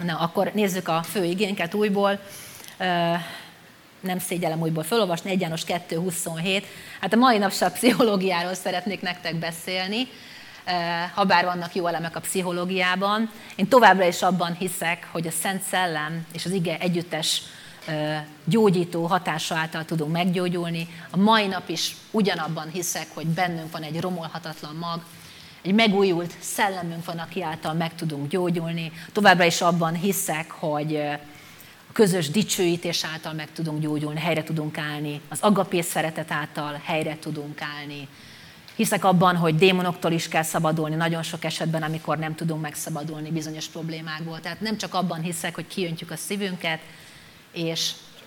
Na, akkor nézzük a fő igénket újból. Nem szégyellem újból felolvasni, 1 János 2:27. Hát a mai nap se a pszichológiáról szeretnék nektek beszélni, habár vannak jó elemek a pszichológiában. Én továbbra is abban hiszek, hogy a Szent Szellem és az ige együttes gyógyító hatása által tudunk meggyógyulni. A mai nap is ugyanabban hiszek, hogy bennünk van egy romolhatatlan mag, egy megújult szellemünk van, aki által meg tudunk gyógyulni. Továbbra is abban hiszek, hogy a közös dicsőítés által meg tudunk gyógyulni, helyre tudunk állni, az agapé szeretet által helyre tudunk állni. Hiszek abban, hogy démonoktól is kell szabadulni, nagyon sok esetben, amikor nem tudunk megszabadulni bizonyos problémákból. Tehát nem csak abban hiszek, hogy kiöntjük a szívünket, és...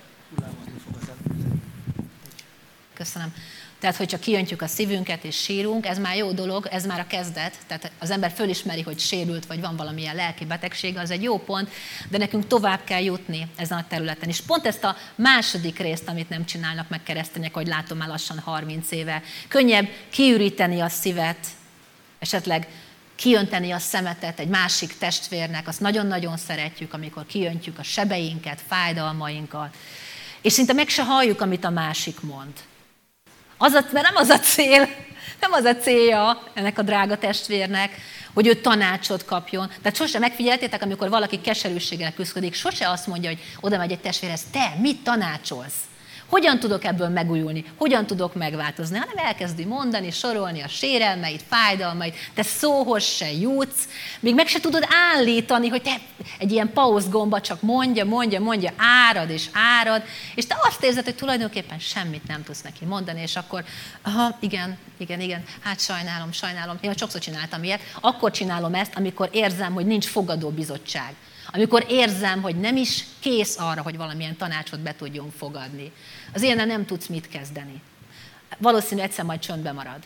Köszönöm. Tehát, hogy csak kiöntjük a szívünket és sírunk, ez már jó dolog, ez már a kezdet. Tehát az ember fölismeri, hogy sérült, vagy van valamilyen lelki betegsége, az egy jó pont, de nekünk tovább kell jutni ezen a területen. És pont ezt a második részt, amit nem csinálnak meg keresztények, hogy látom már lassan 30 éve. Könnyebb kiüríteni a szívet, esetleg kiönteni a szemetet egy másik testvérnek, azt nagyon-nagyon szeretjük, amikor kiöntjük a sebeinket, fájdalmainkat, és szinte meg se halljuk, amit a másik mond. Mert nem az a célja ennek a drága testvérnek, hogy ő tanácsot kapjon. Tehát sose megfigyeltétek, amikor valaki keserűséggel küszködik, sose azt mondja, hogy oda megy egy testvérhez, te mit tanácsolsz? Hogyan tudok ebből megújulni? Hogyan tudok megváltozni? Hanem elkezdi mondani, sorolni a sérelmeit, fájdalmait, te szóhoz se jutsz, még meg se tudod állítani, hogy te egy ilyen pauzgomba csak mondja, árad, és te azt érzed, hogy tulajdonképpen semmit nem tudsz neki mondani, és akkor, igen, hát sajnálom, én sokszor csináltam ilyet, akkor csinálom ezt, amikor érzem, hogy nincs fogadó bizottság. Amikor érzem, hogy nem is kész arra, hogy valamilyen tanácsot be tudjunk fogadni. Az ilyennel nem tudsz mit kezdeni. Valószínű egyszer majd csöndbe marad.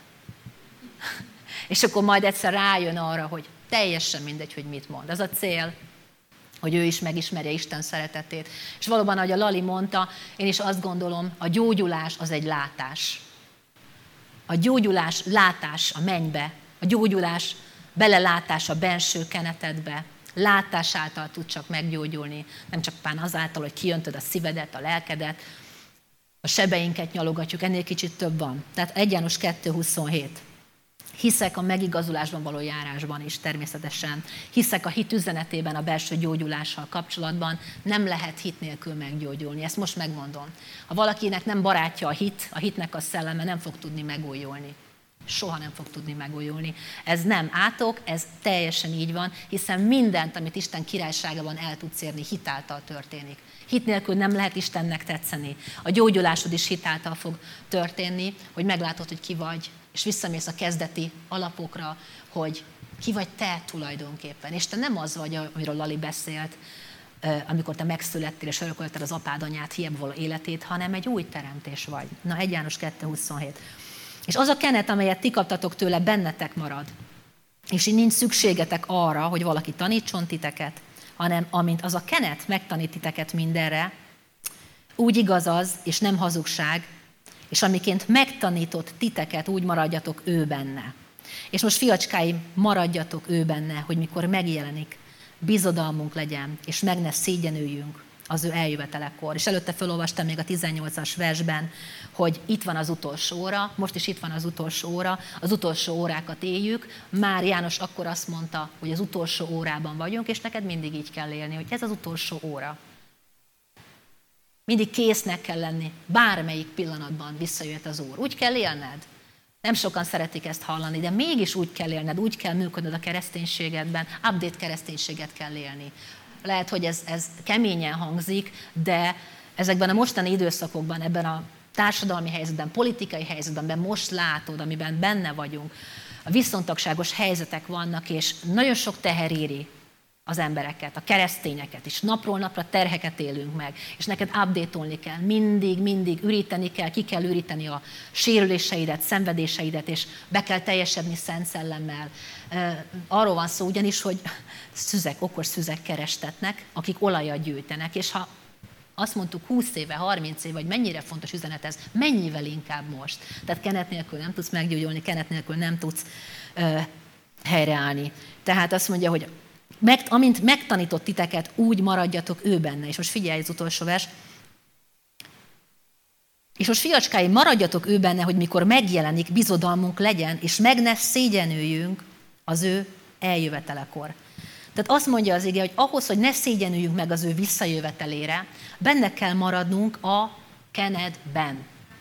És akkor majd egyszer rájön arra, hogy teljesen mindegy, hogy mit mond. Az a cél, hogy ő is megismerje Isten szeretetét. És valóban, ahogy a Lali mondta, én is azt gondolom, a gyógyulás az egy látás. A gyógyulás látás a mennybe. A gyógyulás belelátás a benső kenetedbe. Látás által tud csak meggyógyulni, nem csak pán azáltal, hogy kijöntöd a szívedet, a lelkedet, a sebeinket nyalogatjuk, ennél kicsit több van. Tehát 1 János 2:27. Hiszek a megigazulásban való járásban is természetesen. Hiszek a hit üzenetében a belső gyógyulással kapcsolatban. Nem lehet hit nélkül meggyógyulni. Ezt most megmondom. Ha valakinek nem barátja a hitnek a szelleme, nem fog tudni megújulni. Soha nem fog tudni megújulni. Ez nem átok, ez teljesen így van, hiszen mindent, amit Isten királyságában el tudsz érni, hitáltal történik. Hit nélkül nem lehet Istennek tetszeni. A gyógyulásod is hitáltal fog történni, hogy meglátod, hogy ki vagy, és visszamész a kezdeti alapokra, hogy ki vagy te tulajdonképpen. És te nem az vagy, amiről Lali beszélt, amikor te megszülettél és örökölted az apád anyát hiába való életét, hanem egy új teremtés vagy. Na, 1 János 2:27. És az a kenet, amelyet ti kaptatok tőle, bennetek marad. És így nincs szükségetek arra, hogy valaki tanítson titeket, hanem amint az a kenet megtanít titeket mindenre, úgy igaz az, és nem hazugság, és amiként megtanított titeket, úgy maradjatok ő benne. És most fiacskáim, maradjatok ő benne, hogy mikor megjelenik, bizodalmunk legyen, és meg ne szégyenüljünk az ő eljövetelekor. És előtte felolvastam még a 18-as versben, hogy itt van az utolsó óra, most is itt van az utolsó óra, az utolsó órákat éljük. Már János akkor azt mondta, hogy az utolsó órában vagyunk, és neked mindig így kell élni, hogy ez az utolsó óra. Mindig késznek kell lenni, bármelyik pillanatban visszajöhet az Úr. Úgy kell élned. Nem sokan szeretik ezt hallani, de mégis úgy kell élned, úgy kell működnöd a kereszténységedben, update kereszténységet kell élni. Lehet, hogy ez keményen hangzik, de ezekben a mostani időszakokban, ebben a társadalmi helyzetben, politikai helyzetben, most látod, amiben benne vagyunk, a viszontagságos helyzetek vannak, és nagyon sok teher éri az embereket, a keresztényeket is. Napról napra terheket élünk meg, és neked update-olni kell. Mindig üríteni kell, ki kell üríteni a sérüléseidet, szenvedéseidet, és be kell teljesedni Szent Szellemmel. Arról van szó ugyanis, hogy okos szüzek kerestetnek, akik olajat gyűjtenek, és ha azt mondtuk 20 éve, 30 éve, hogy mennyire fontos üzenet ez, mennyivel inkább most. Tehát kenet nélkül nem tudsz meggyógyulni, kenet nélkül nem tudsz helyreállni. Tehát azt mondja, hogy amint megtanított titeket, úgy maradjatok ő benne. És most figyelj az utolsó vers. És most fiacskáim, maradjatok ő benne, hogy mikor megjelenik, bizodalmunk legyen, és meg ne szégyenüljünk az ő eljövetelekor. Tehát azt mondja az ige, hogy ahhoz, hogy ne szégyenüljünk meg az ő visszajövetelére, benne kell maradnunk a kenetben.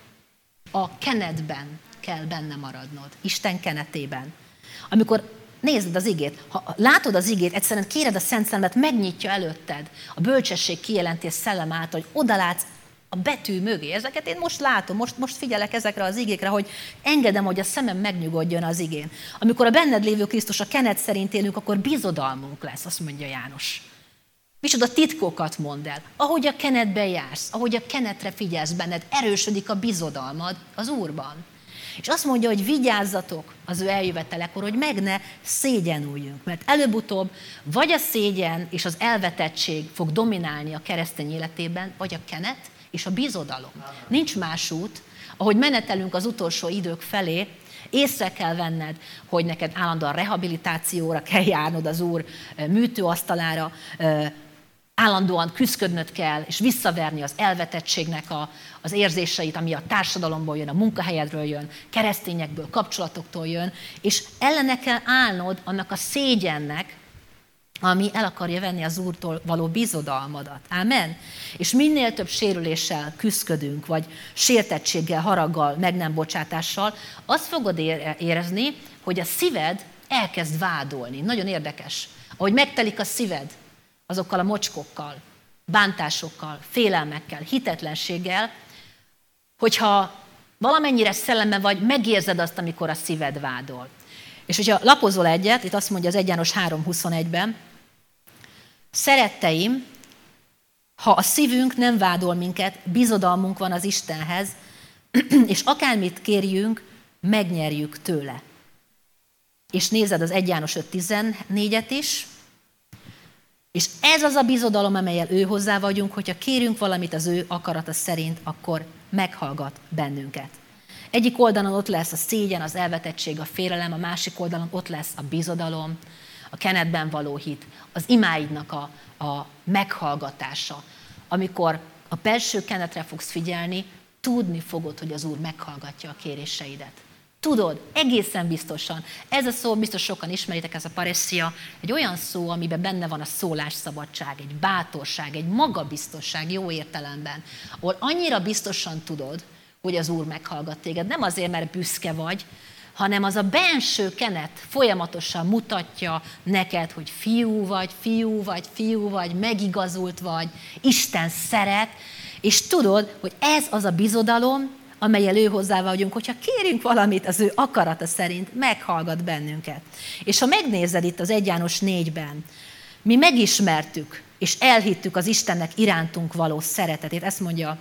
A kenetben kell benne maradnod, Isten kenetében. Amikor nézed az igét, ha látod az igét, egyszerűen kéred a Szent Szellemet, megnyitja előtted a bölcsesség kijelentés szellem által, hogy odalátsz a betű mögé. Ezeket én most látom, most figyelek ezekre az igékre, hogy engedem, hogy a szemem megnyugodjon az igén. Amikor a benned lévő Krisztus a kenet szerint élünk, akkor bizodalmunk lesz, azt mondja János. Micsoda titkokat mond el. Ahogy a kenetben jársz, ahogy a kenetre figyelsz benned, erősödik a bizodalmad az Úrban. És azt mondja, hogy vigyázzatok az ő eljövetelekor, hogy meg ne szégyenüljünk. Mert előbb-utóbb vagy a szégyen és az elvetettség fog dominálni a keresztény életében, vagy a kenet és a bizodalom. Nincs más út, ahogy menetelünk az utolsó idők felé, észre kell venned, hogy neked állandóan rehabilitációra kell járnod az Úr műtőasztalára, állandóan küszködnöd kell, és visszaverni az elvetettségnek az érzéseit, ami a társadalomból jön, a munkahelyedről jön, keresztényekből, kapcsolatoktól jön, és ellene kell állnod annak a szégyennek, ami el akarja venni az Úrtól való bizodalmadat. Ámen? És minél több sérüléssel küszködünk, vagy sértettséggel, haraggal, meg nem bocsátással, azt fogod érezni, hogy a szíved elkezd vádolni. Nagyon érdekes. Ahogy megtelik a szíved azokkal a mocskokkal, bántásokkal, félelmekkel, hitetlenséggel, hogyha valamennyire szellemben vagy, megérzed azt, amikor a szíved vádol. És hogyha lapozol egyet, itt azt mondja az 1 János 3:21-ben, szeretteim, ha a szívünk nem vádol minket, bizodalmunk van az Istenhez, és akármit kérjünk, megnyerjük tőle. És nézed az 1 János 5:14-et is, és ez az a bizodalom, amellyel ő hozzá vagyunk, hogyha kérünk valamit az ő akarata szerint, akkor meghallgat bennünket. Egyik oldalon ott lesz a szégyen, az elvetettség, a félelem, a másik oldalon ott lesz a bizodalom, a kenetben való hit, az imáidnak a meghallgatása. Amikor a belső kenetre fogsz figyelni, tudni fogod, hogy az Úr meghallgatja a kéréseidet. Tudod, egészen biztosan. Ez a szó, biztos sokan ismeritek, ez a paresszia, egy olyan szó, amiben benne van a szólásszabadság, egy bátorság, egy magabiztosság jó értelemben, ahol annyira biztosan tudod, hogy az Úr meghallgat téged. Nem azért, mert büszke vagy, hanem az a benső kenet folyamatosan mutatja neked, hogy fiú vagy, megigazult vagy, Isten szeret, és tudod, hogy ez az a bizodalom, amellyel ő hozzá vagyunk, hogyha kérünk valamit az ő akarata szerint, meghallgat bennünket. És ha megnézed itt az 1 János 4-ben, mi megismertük, és elhittük az Istennek irántunk való szeretetét, ezt mondja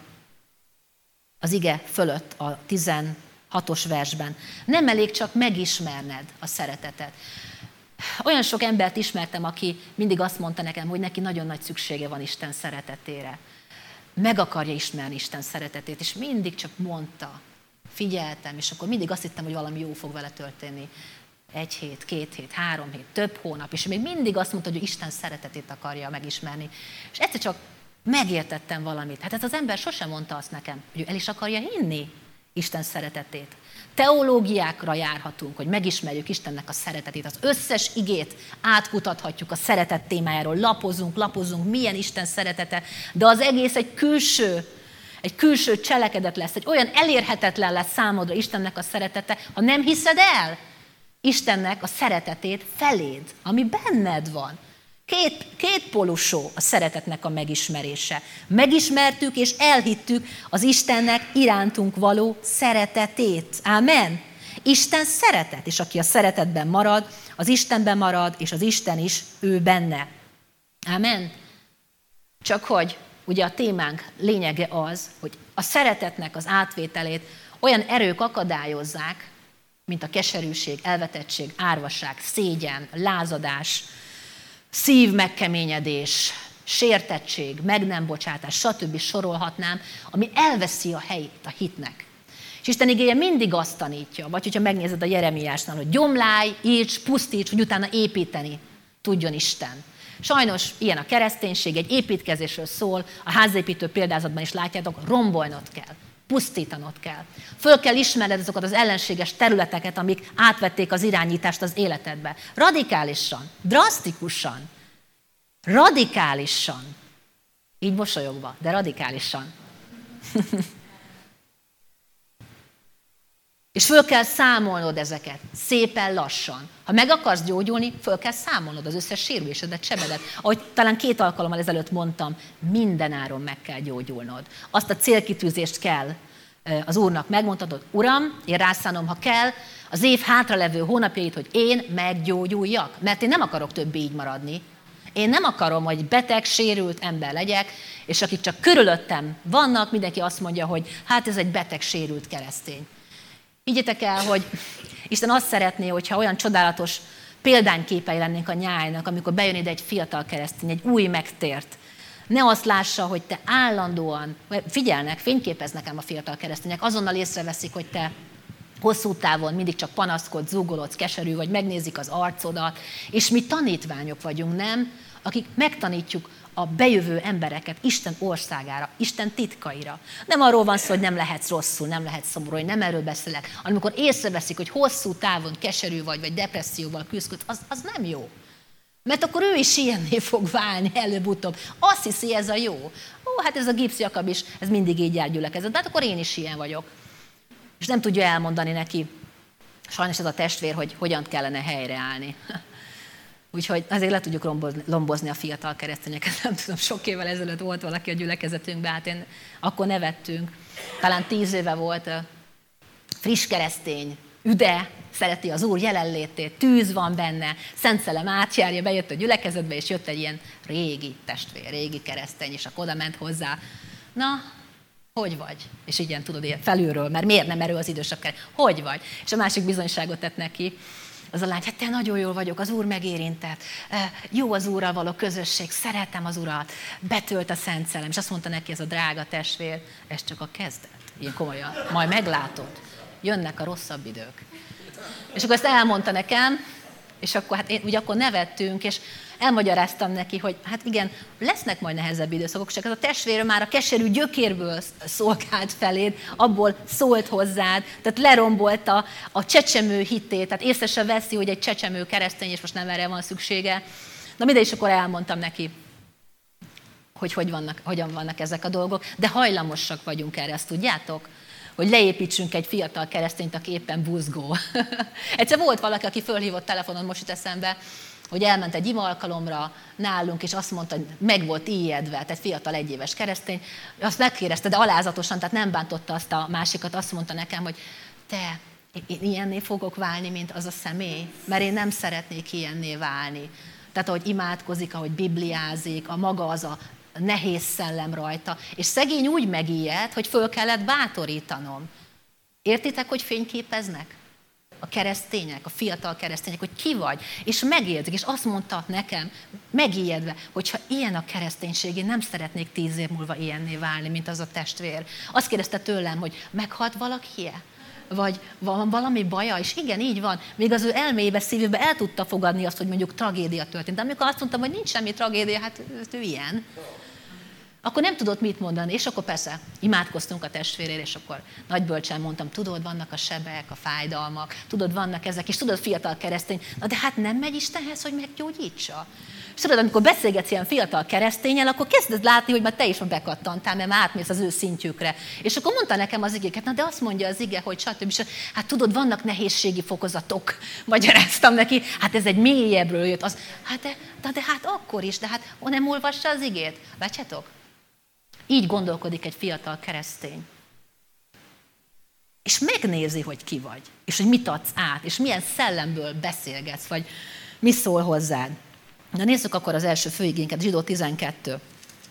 az ige fölött a 16-os versben. Nem elég csak megismerned a szeretetet. Olyan sok embert ismertem, aki mindig azt mondta nekem, hogy neki nagyon nagy szüksége van Isten szeretetére. Meg akarja ismerni Isten szeretetét, és mindig csak mondta, figyeltem, és akkor mindig azt hittem, hogy valami jó fog vele történni. 1 hét, 2 hét, 3 hét, több hónap, és még mindig azt mondta, hogy Isten szeretetét akarja megismerni. És egyszer csak megértettem valamit. Hát ez az ember sosem mondta azt nekem, hogy ő el is akarja hinni Isten szeretetét. Teológiákra járhatunk, hogy megismerjük Istennek a szeretetét. Az összes igét átkutathatjuk a szeretet témájáról. Lapozunk, milyen Isten szeretete, de az egész egy külső cselekedet lesz, egy olyan elérhetetlen lesz számodra Istennek a szeretete, ha nem hiszed el Istennek a szeretetét feléd, ami benned van. Kétpólusú a szeretetnek a megismerése. Megismertük és elhittük az Istennek irántunk való szeretetét. Ámen? Isten szeretet, és aki a szeretetben marad, az Istenben marad, és az Isten is ő benne. Ámen? Csak hogy ugye a témánk lényege az, hogy a szeretetnek az átvételét olyan erők akadályozzák, mint a keserűség, elvetettség, árvaság, szégyen, lázadás, szív megkeményedés, sértettség, meg nem bocsátás, stb. Sorolhatnám, ami elveszi a helyét a hitnek. És Isten igéje mindig azt tanítja, vagy hogyha megnézed a Jeremiásnál, hogy gyomlálj, írts, pusztíts, hogy utána építeni tudjon Isten. Sajnos ilyen a kereszténység, egy építkezésről szól, a házépítő példázatban is látjátok, rombolnod kell, pusztítanod kell. Föl kell ismerned azokat az ellenséges területeket, amik átvették az irányítást az életedbe. Radikálisan, drasztikusan, radikálisan. Így mosolyogva, de radikálisan. És föl kell számolnod ezeket, szépen lassan. Ha meg akarsz gyógyulni, föl kell számolnod az összes sérülésedet, sebedet. Ahogy talán 2 alkalommal ezelőtt mondtam, mindenáron meg kell gyógyulnod. Azt a célkitűzést kell az Úrnak megmondhatod, Uram, én rászánom, ha kell, az év hátralevő hónapjait, hogy én meggyógyuljak. Mert én nem akarok többé így maradni. Én nem akarom, hogy beteg, sérült ember legyek, és akik csak körülöttem vannak, mindenki azt mondja, hogy hát ez egy beteg, sérült keresztény. Higgyétek el, hogy Isten azt szeretné, hogyha olyan csodálatos példányképei lennénk a nyájnak, amikor bejön ide egy fiatal keresztény, egy új megtért. Ne azt lássa, hogy te állandóan, figyelnek, fényképeznek ám a fiatal keresztények, azonnal észreveszik, hogy te hosszú távon mindig csak panaszkodsz, zúgolodsz, keserű vagy, megnézik az arcodat, és mi tanítványok vagyunk, nem? Akik megtanítjuk a bejövő embereket Isten országára, Isten titkaira. Nem arról van szó, hogy nem lehetsz rosszul, nem lehetsz szomorú, hogy nem erről beszélek, hanem amikor észreveszik, hogy hosszú távon keserű vagy depresszióval küzdködsz, az nem jó. Mert akkor ő is ilyenné fog válni előbb-utóbb. Azt hiszi, ez a jó. Hát ez a Gibbs Jakab is, ez mindig így jár gyülekezet. De hát akkor én is ilyen vagyok. És nem tudja elmondani neki, sajnos ez a testvér, hogy hogyan kellene helyreállni. Úgyhogy azért le tudjuk lombozni a fiatal keresztényeket. Nem tudom, sok évvel ezelőtt volt valaki a gyülekezetünkben, hát akkor nevettünk. Talán 10 éve volt friss keresztény, üde, szereti az Úr jelenlétét, tűz van benne, Szent Szellem átjárja, bejött a gyülekezetbe, és jött egy ilyen régi testvér, régi keresztény, és akkor oda ment hozzá. Na, hogy vagy? És igen, tudod, ilyen felülről, mert miért nem erő az idősebb keresztény? Hogy vagy? És a másik bizonyságot tett neki. Az a lány, hát te nagyon jól vagyok, az Úr megérintett, jó az Úrral való közösség, szeretem az Urat, betölt a Szent Szellem. És azt mondta neki ez a drága testvér, ez csak a kezdet, ilyen komolyan, majd meglátod, jönnek a rosszabb idők. És akkor ezt elmondta nekem, és akkor hát ugye akkor nevettünk, és elmagyaráztam neki, hogy hát igen, lesznek majd nehezebb időszakok, csak ez a testvére már a keserű gyökérből szolgált feléd, abból szólt hozzád, tehát lerombolta a csecsemő hitét, tehát észre se veszi, hogy egy csecsemő keresztény, és most nem erre van szüksége. Na mindegy, és akkor elmondtam neki, hogy hogyan vannak ezek a dolgok, de hajlamosak vagyunk erre, ezt tudjátok? Hogy leépítsünk egy fiatal keresztényt, aki éppen buzgó. Egyszer volt valaki, aki fölhívott telefonon, most jut eszembe, hogy elment egy imalkalomra nálunk, és azt mondta, hogy meg volt ijedve, tehát fiatal 1 éves keresztény. Azt megkérdezte, de alázatosan, tehát nem bántotta azt a másikat, azt mondta nekem, hogy te, én ilyenné fogok válni, mint az a személy, mert én nem szeretnék ilyenné válni. Tehát ahogy imádkozik, ahogy bibliázik, a maga az a nehéz szellem rajta, és szegény úgy megijed, hogy föl kellett bátorítanom. Értitek, hogy fényképeznek? A keresztények, a fiatal keresztények, hogy ki vagy, és megérzik, és azt mondta nekem, megijedve, hogyha ilyen a kereszténység, én nem szeretnék 10 év múlva ilyenné válni, mint az a testvér. Azt kérdezte tőlem, hogy meghalt valaki-e? Vagy van valami baja? És igen, így van. Még az ő elmébe, szívébe el tudta fogadni azt, hogy mondjuk tragédia történt. De amikor azt mondtam, hogy nincs semmi tragédia, hát ő ilyen. Akkor nem tudott mit mondani, és akkor persze imádkoztunk a testvérért, és akkor nagybölcsen mondtam, tudod, vannak a sebek, a fájdalmak, tudod, vannak ezek, és tudod, fiatal keresztény, na de hát nem megy Istenhez, hogy meggyógyítsa. És tudod, amikor beszélgetsz ilyen fiatal keresztényel, akkor kezded látni, hogy már te is bekattantál, mert már átmész az ő szintjükre. És akkor mondta nekem az igéket, na de azt mondja az ige, hogy stb. Hát tudod, vannak nehézségi fokozatok, magyaráztam neki, hát ez egy mélyebbről jött. De hát akkor is, de hát nem olvassa az igét. Látjátok? Így gondolkodik egy fiatal keresztény. És megnézi, hogy ki vagy, és hogy mit adsz át, és milyen szellemből beszélgetsz, vagy mi szól hozzád. Na nézzük akkor az első főigénket, Zsidó 12.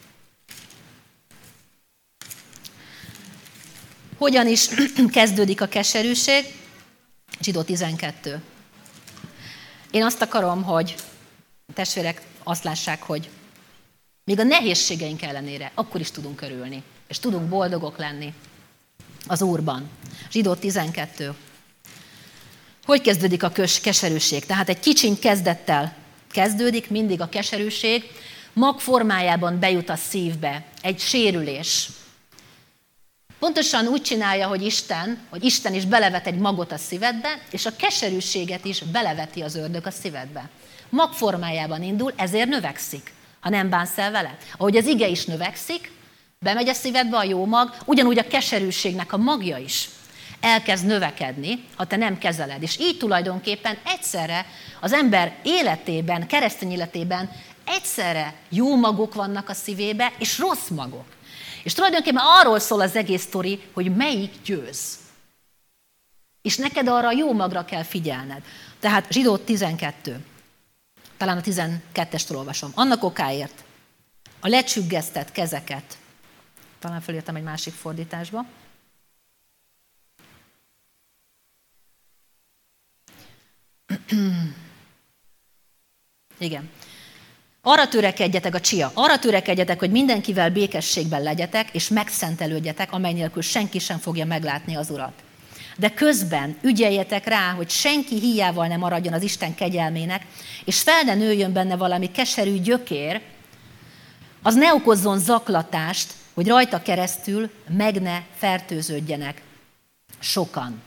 Hogyan is kezdődik a keserűség? Zsidó 12. Én azt akarom, hogy a testvérek azt lássák, hogy még a nehézségeink ellenére akkor is tudunk örülni, és tudunk boldogok lenni az Úrban. Zsidó 12. Hogy kezdődik a keserűség? Tehát egy kicsiny kezdettel kezdődik mindig a keserűség, mag formájában bejut a szívbe, egy sérülés. Pontosan úgy csinálja, hogy Isten is belevet egy magot a szívedbe, és a keserűséget is beleveti az ördög a szívedbe. Mag formájában indul, ezért növekszik, ha nem bánsz el vele. Ahogy az ige is növekszik, bemegy a szívedbe a jó mag, ugyanúgy a keserűségnek a magja is elkezd növekedni, ha te nem kezeled. És így tulajdonképpen egyszerre az ember életében, keresztény életében egyszerre jó magok vannak a szívébe, és rossz magok. És tulajdonképpen arról szól az egész sztori, hogy melyik győz. És neked arra a jó magra kell figyelned. Tehát Zsidó 12, talán a 12-est olvasom. Annak okáért a lecsüggesztett kezeket, talán fölírtam egy másik fordításba, igen. Arra törekedjetek, hogy mindenkivel békességben legyetek, és megszentelődjetek, amely nélkül senki sem fogja meglátni az Urat. De közben ügyeljetek rá, hogy senki híjával ne maradjon az Isten kegyelmének, és fel ne nőjön benne valami keserű gyökér, az ne okozzon zaklatást, hogy rajta keresztül meg ne fertőződjenek sokan.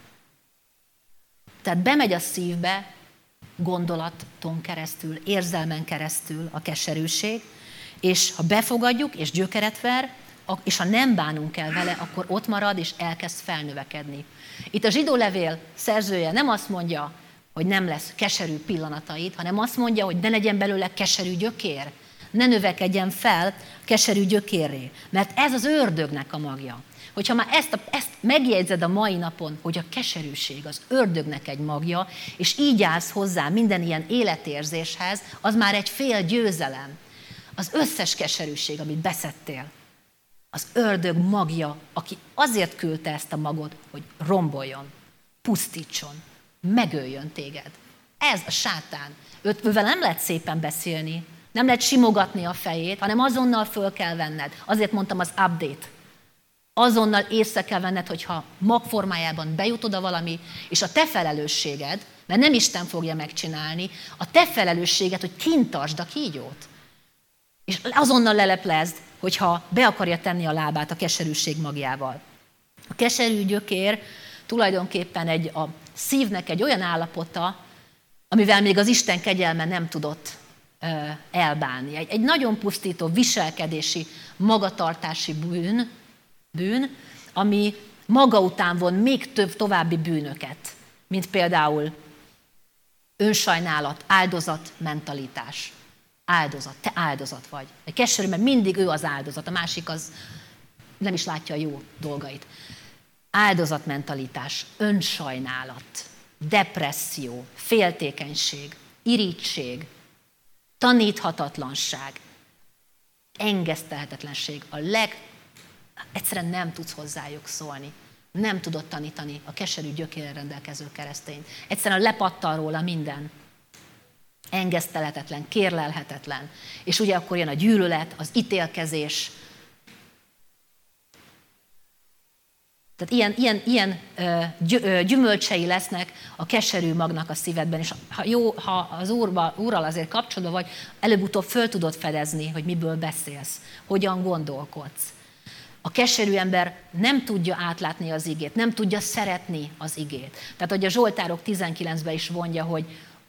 Tehát bemegy a szívbe, gondolaton keresztül, érzelmen keresztül a keserűség, és ha befogadjuk, és gyökeret ver, és ha nem bánunk el vele, akkor ott marad, és elkezd felnövekedni. Itt a zsidó levél szerzője nem azt mondja, hogy nem lesz keserű pillanataid, hanem azt mondja, hogy ne legyen belőle keserű gyökér, ne növekedjen fel keserű gyökérré, mert ez az ördögnek a magja. Hogyha már ezt megjegyzed a mai napon, hogy a keserűség az ördögnek egy magja, és így állsz hozzá minden ilyen életérzéshez, az már egy fél győzelem. Az összes keserűség, amit beszedtél, az ördög magja, aki azért küldte ezt a magot, hogy romboljon, pusztítson, megöljön téged. Ez a sátán. Ővel nem lehet szépen beszélni, nem lehet simogatni a fejét, hanem azonnal föl kell venned. Azért mondtam az update. Azonnal észre kell venned, hogyha mag formájában bejut oda valami, és a te felelősséged, mert nem Isten fogja megcsinálni, a te felelősséged, hogy kint tartsd a kígyót. És azonnal leleplezd, hogyha be akarja tenni a lábát a keserűség magjával. A keserű gyökér tulajdonképpen a szívnek egy olyan állapota, amivel még az Isten kegyelme nem tudott elbánni. Egy nagyon pusztító viselkedési, magatartási bűn, ami maga után von még több további bűnöket, mint például önsajnálat, áldozatmentalitás. Áldozat, te áldozat vagy. Egy keserű, mert mindig ő az áldozat, a másik az nem is látja a jó dolgait. Áldozatmentalitás, önsajnálat, depresszió, féltékenység, irigység, taníthatatlanság, engesztelhetetlenség. Egyszerűen nem tudsz hozzájuk szólni. Nem tudod tanítani a keserű gyökérrel rendelkező keresztényt. Egyszerűen lepattan róla minden. Engesztelhetetlen, kérlelhetetlen. És ugye akkor jön a gyűlölet, az ítélkezés. Tehát ilyen gyümölcsei lesznek a keserű magnak a szívedben. És ha az Úrral azért kapcsolatban vagy, előbb-utóbb föl tudod fedezni, hogy miből beszélsz, hogyan gondolkodsz. A keserű ember nem tudja átlátni az igét, nem tudja szeretni az igét. Tehát, hogy a Zsoltárok 19-ben is mondja, hogy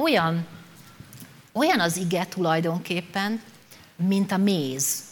olyan az ige tulajdonképpen, mint a méz.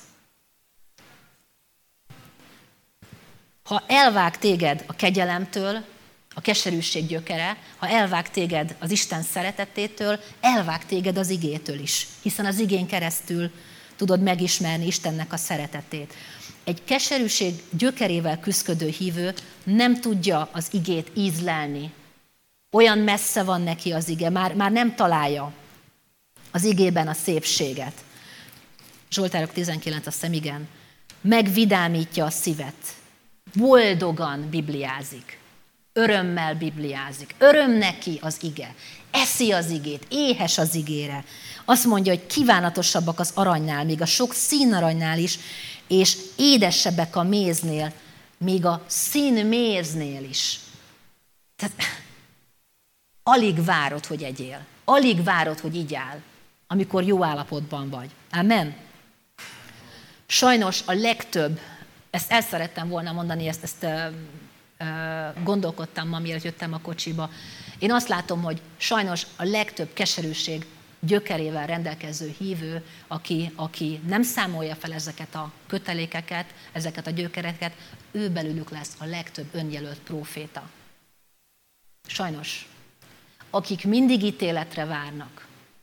Ha elvág téged a kegyelemtől, a keserűség gyökere, ha elvág téged az Isten szeretetétől, elvág téged az igétől is, hiszen az igén keresztül tudod megismerni Istennek a szeretetét. Egy keserűség gyökerével küszködő hívő nem tudja az igét ízlelni. Olyan messze van neki az ige, már nem találja az igében a szépséget. Zsoltárok 19, azt hiszem, igen. Megvidámítja a szívet. Boldogan bibliázik. Örömmel bibliázik. Öröm neki az ige. Eszi az igét, éhes az igére. Azt mondja, hogy kívánatosabbak az aranynál, még a sok színaranynál is, és édesebbek a méznél, még a színméznél is. Tehát alig várod, hogy egyél. Alig várod, hogy igyál. amikor jó állapotban vagy. Amen. Sajnos a legtöbb, ezt el szerettem volna mondani, ezt gondolkodtam ma, mielőtt jöttem a kocsiba. Én azt látom, hogy sajnos a legtöbb keserűség gyökerével rendelkező hívő, aki nem számolja fel ezeket a kötelékeket, ezeket a gyökereket, ő belőlük lesz a legtöbb önjelölt próféta. Sajnos. Akik mindig ítéletre várnak.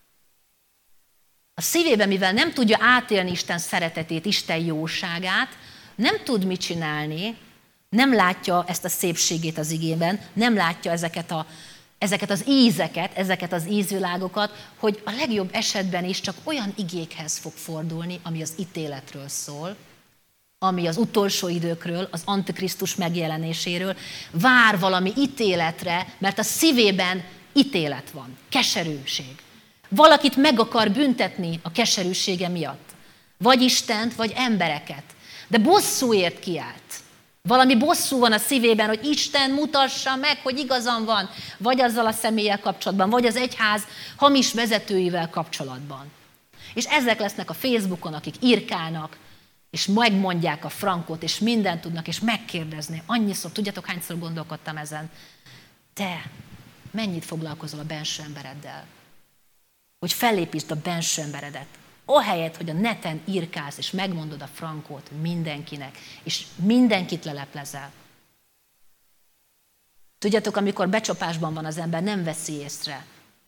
A szívében, mivel nem tudja átélni Isten szeretetét, Isten jóságát, nem tud mit csinálni, nem látja ezt a szépségét az igében, nem látja ezeket az ízeket, ezeket az ízvilágokat, hogy a legjobb esetben is csak olyan igékhez fog fordulni, ami az ítéletről szól, ami az utolsó időkről, az Antikrisztus megjelenéséről, vár valami ítéletre, mert a szívében ítélet van, keserűség. Valakit meg akar büntetni a keserűsége miatt. Vagy Istent, vagy embereket. De bosszúért kiált. Valami bosszú van a szívében, hogy Isten mutassa meg, hogy igazam van, vagy azzal a személlyel kapcsolatban, vagy az egyház hamis vezetőivel kapcsolatban. És ezek lesznek a Facebookon, akik írkálnak, és megmondják a frankot, és mindent tudnak, és megkérdezni. Annyiszor, tudjátok, hányszor gondolkodtam ezen? Te mennyit foglalkozol a benső embereddel? Hogy fellépítsd a benső emberedet. Ahelyett, hogy a neten írkálsz, és megmondod a frankót mindenkinek, és mindenkit leleplezel. Tudjátok, amikor becsapásban van az ember, nem veszi észre,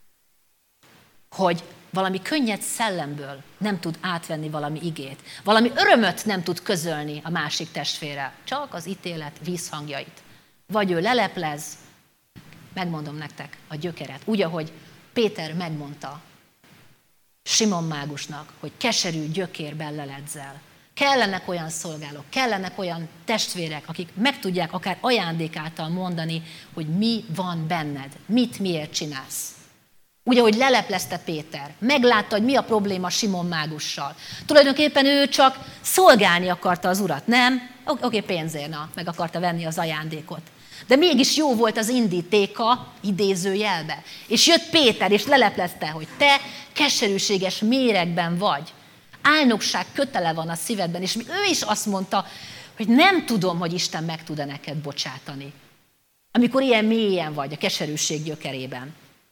hogy valami könnyed szellemből nem tud átvenni valami igét. Valami örömöt nem tud közölni a másik testvérrel. Csak az ítélet vízhangjait. Vagy ő leleplez, megmondom nektek a gyökeret. Úgy, ahogy Péter megmondta Simon mágusnak, hogy keserű gyökérben leledzel. Kellenek olyan szolgálók, kellenek olyan testvérek, akik meg tudják akár ajándék által mondani, hogy mi van benned, mit miért csinálsz. Úgy, ahogy leleplezte Péter, meglátta, hogy mi a probléma Simon mágussal. Tulajdonképpen ő csak szolgálni akarta az urat, nem? Oké, pénzért, meg akarta venni az ajándékot. De mégis jó volt az indítéka, idézőjelbe. És jött Péter, és leleplezte, hogy te keserűséges méregben vagy. Álnokság kötele van a szívedben, és ő is azt mondta, hogy nem tudom, hogy Isten meg tud-e neked bocsátani. Amikor ilyen mélyen vagy a keserűség gyökerében.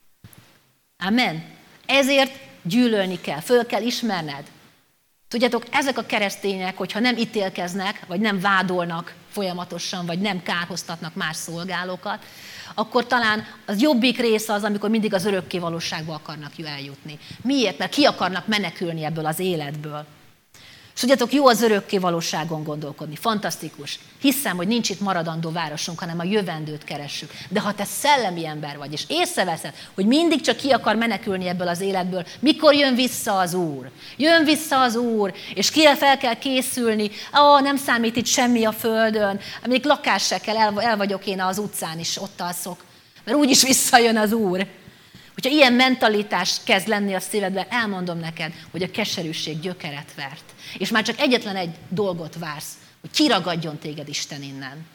Amen. Ezért gyűlölni kell, föl kell ismerned. Tudjátok, ezek a keresztények, hogyha nem ítélkeznek, vagy nem vádolnak folyamatosan, vagy nem kárhoztatnak más szolgálókat, akkor talán az jobbik része az, amikor mindig az örökkévalóságba akarnak eljutni. Miért? Mert ki akarnak menekülni ebből az életből. És tudjátok, jó az örökkévalóságon gondolkodni. Fantasztikus. Hiszem, hogy nincs itt maradandó városunk, hanem a jövendőt keressük. De ha te szellemi ember vagy, és észreveszed, hogy mindig csak ki akar menekülni ebből az életből, mikor jön vissza az Úr? Jön vissza az Úr, és fel kell készülni. Nem számít itt semmi a földön. Még lakás se kell, el vagyok én az utcán is, ott alszok. Mert úgyis visszajön az Úr. Hogyha ilyen mentalitás kezd lenni a szívedben, elmondom neked, hogy a keserűség gyökeret vert. És már csak egyetlen egy dolgot vársz, hogy kiragadjon téged Isten innen.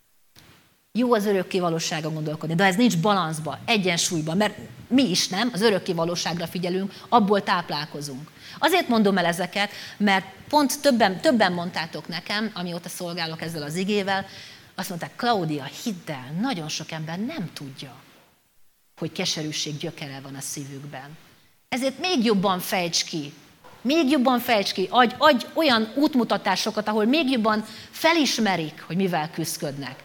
Jó az örökkévalóságon gondolkodni, de ez nincs balanszban, egyensúlyban, mert mi is nem, az örökkévalóságra figyelünk, abból táplálkozunk. Azért mondom el ezeket, mert pont többen mondtátok nekem, amióta szolgálok ezzel az igével, azt mondták, Klaudia, hidd el, nagyon sok ember nem tudja, hogy keserűség gyökere van a szívükben. Ezért még jobban fejtsd ki. Még jobban fejtsd ki. Adj olyan útmutatásokat, ahol még jobban felismerik, hogy mivel küszködnek.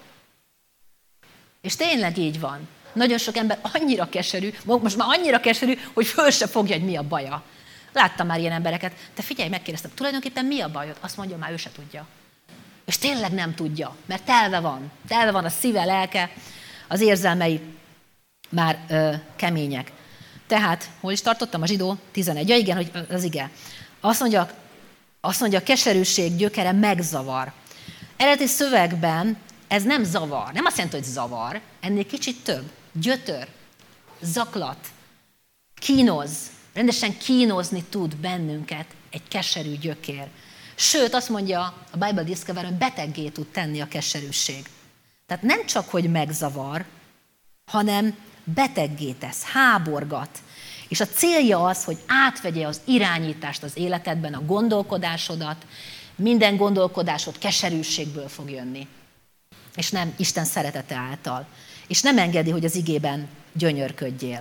És tényleg így van. Nagyon sok ember annyira keserű, most már annyira keserű, hogy föl se fogja, hogy mi a baja. Láttam már ilyen embereket. Te figyelj, megkérdeztem, tulajdonképpen mi a bajod? Azt mondja, már ő se tudja. És tényleg nem tudja, mert telve van a szíve, lelke, az érzelmei már kemények. Tehát, hol is tartottam? A Zsidó 11. Ja igen, hogy az ige. Azt mondja, a keserűség gyökere megzavar. Eredeti szövegben ez nem zavar. Nem azt jelenti, hogy zavar, ennél kicsit több. Gyötör, zaklat, kínoz. Rendesen kínozni tud bennünket egy keserű gyökér. Sőt, azt mondja a Bible Discover, hogy beteggé tud tenni a keserűség. Tehát nem csak, hogy megzavar, hanem beteggé tesz, háborgat. És a célja az, hogy átvegye az irányítást az életedben, a gondolkodásodat, minden gondolkodásod keserűségből fog jönni, és nem Isten szeretete által. És nem engedi, hogy az igében gyönyörködjél.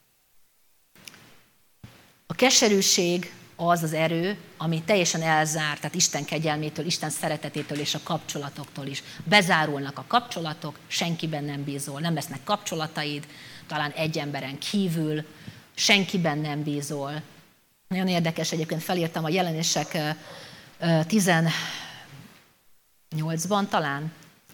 A keserűség az az erő, ami teljesen elzár, tehát Isten kegyelmétől, Isten szeretetétől és a kapcsolatoktól is. Bezárulnak a kapcsolatok, senkiben nem bízol, nem lesznek kapcsolataid, talán egy emberen kívül, senkiben nem bízol. Nagyon érdekes, egyébként felírtam a Jelenések 18-ban talán,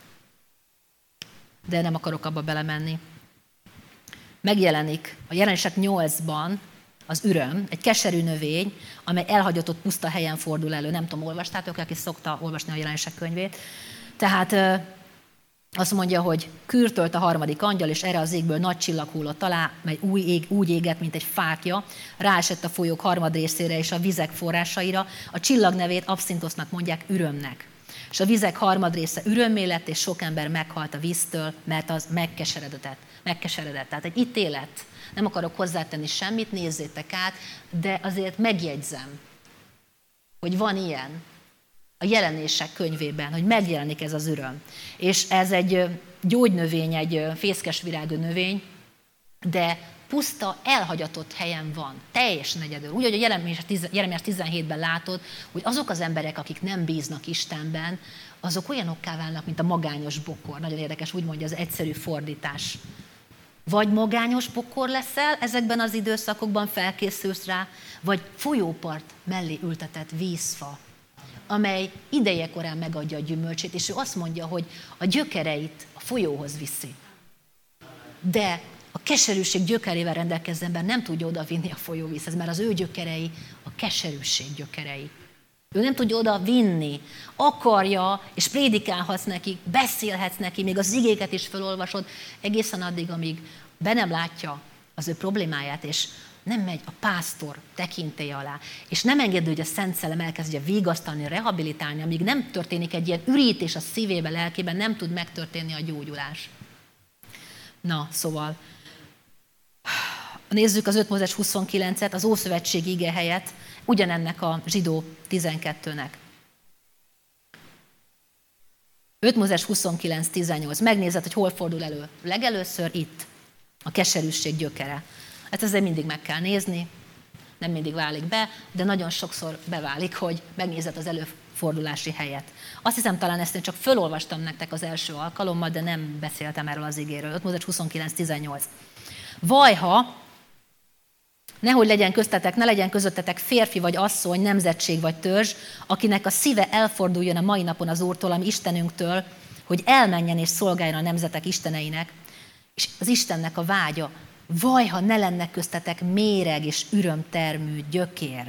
de nem akarok abba belemenni. Megjelenik a Jelenések 8-ban az üröm, egy keserű növény, amely elhagyatott puszta helyen fordul elő. Nem tudom, olvastátok, aki szokta olvasni a Jelenések könyvét. Tehát azt mondja, hogy kürtölt a harmadik angyal, és erre az égből nagy csillag hullott alá, mely úgy égett, mint egy fákja, ráesett a folyók harmadrészére és a vizek forrásaira. A csillag nevét abszintosznak mondják, ürömnek. És a vizek harmadrésze ürömmé lett, és sok ember meghalt a víztől, mert az megkeseredett. Tehát egy ítélet. Nem akarok hozzátenni semmit, nézzétek át, de azért megjegyzem, hogy van ilyen a Jelenések könyvében, hogy megjelenik ez az üröm. És ez egy gyógynövény, egy fészkesvirágú növény, de puszta, elhagyatott helyen van, teljesen egyedül. Úgy, hogy a Jeremiás 17-ben látod, hogy azok az emberek, akik nem bíznak Istenben, azok olyanokká válnak, mint a magányos bokor. Nagyon érdekes, úgy mondja az egyszerű fordítás. Vagy magányos bokor leszel, ezekben az időszakokban felkészülsz rá, vagy folyópart mellé ültetett vízfa, amely idejekorán megadja a gyümölcsét, és ő azt mondja, hogy a gyökereit a folyóhoz viszi. De a keserűség gyökerével rendelkező ember nem tudja odavinni a folyóvízhez, mert az ő gyökerei a keserűség gyökerei. Ő nem tudja oda vinni. Akarja, és prédikálhatsz neki, beszélhetsz neki, még az igéket is felolvasod, egészen addig, amíg be nem látja az ő problémáját, és nem megy a pásztor tekintélye alá, és nem engedő, hogy a Szent Szellem elkezdje vigasztalni, rehabilitálni, amíg nem történik egy ilyen ürítés a szívébe, lelkében, nem tud megtörténni a gyógyulás. Na, szóval, nézzük az 5 Mózes 29-et, az Ószövetség ige helyett, ugyanennek a Zsidó 12-nek. 5 Mózes 29-18. Megnézed, hogy hol fordul elő. Legelőször itt, a keserűség gyökere. Hát ezzel mindig meg kell nézni, nem mindig válik be, de nagyon sokszor beválik, hogy megnézed az előfordulási helyet. Azt hiszem, talán ezt én csak fölolvastam nektek az első alkalommal, de nem beszéltem erről az igéről. 5 Mózes 29-18. Vajha, nehogy legyen köztetek, ne legyen közöttetek férfi vagy asszony, nemzetség vagy törzs, akinek a szíve elforduljon a mai napon az Úrtól, ami Istenünktől, hogy elmenjen és szolgáljon a nemzetek isteneinek, és az Istennek a vágya. Vajha ne lenne köztetek méreg és ürömtermű gyökér.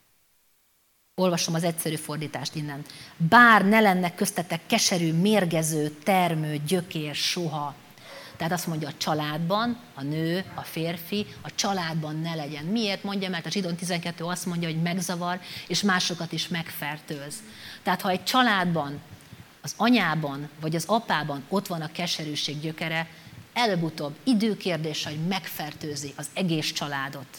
Olvasom az egyszerű fordítást innen. Bár ne lenne köztetek keserű, mérgező, termő gyökér soha. Tehát azt mondja, a családban, a nő, a férfi, a családban ne legyen. Miért mondja? Mert a Zsidó 12 azt mondja, hogy megzavar, és másokat is megfertőz. Tehát ha egy családban, az anyában, vagy az apában ott van a keserűség gyökere, előbb-utóbb időkérdése, hogy megfertőzi az egész családot.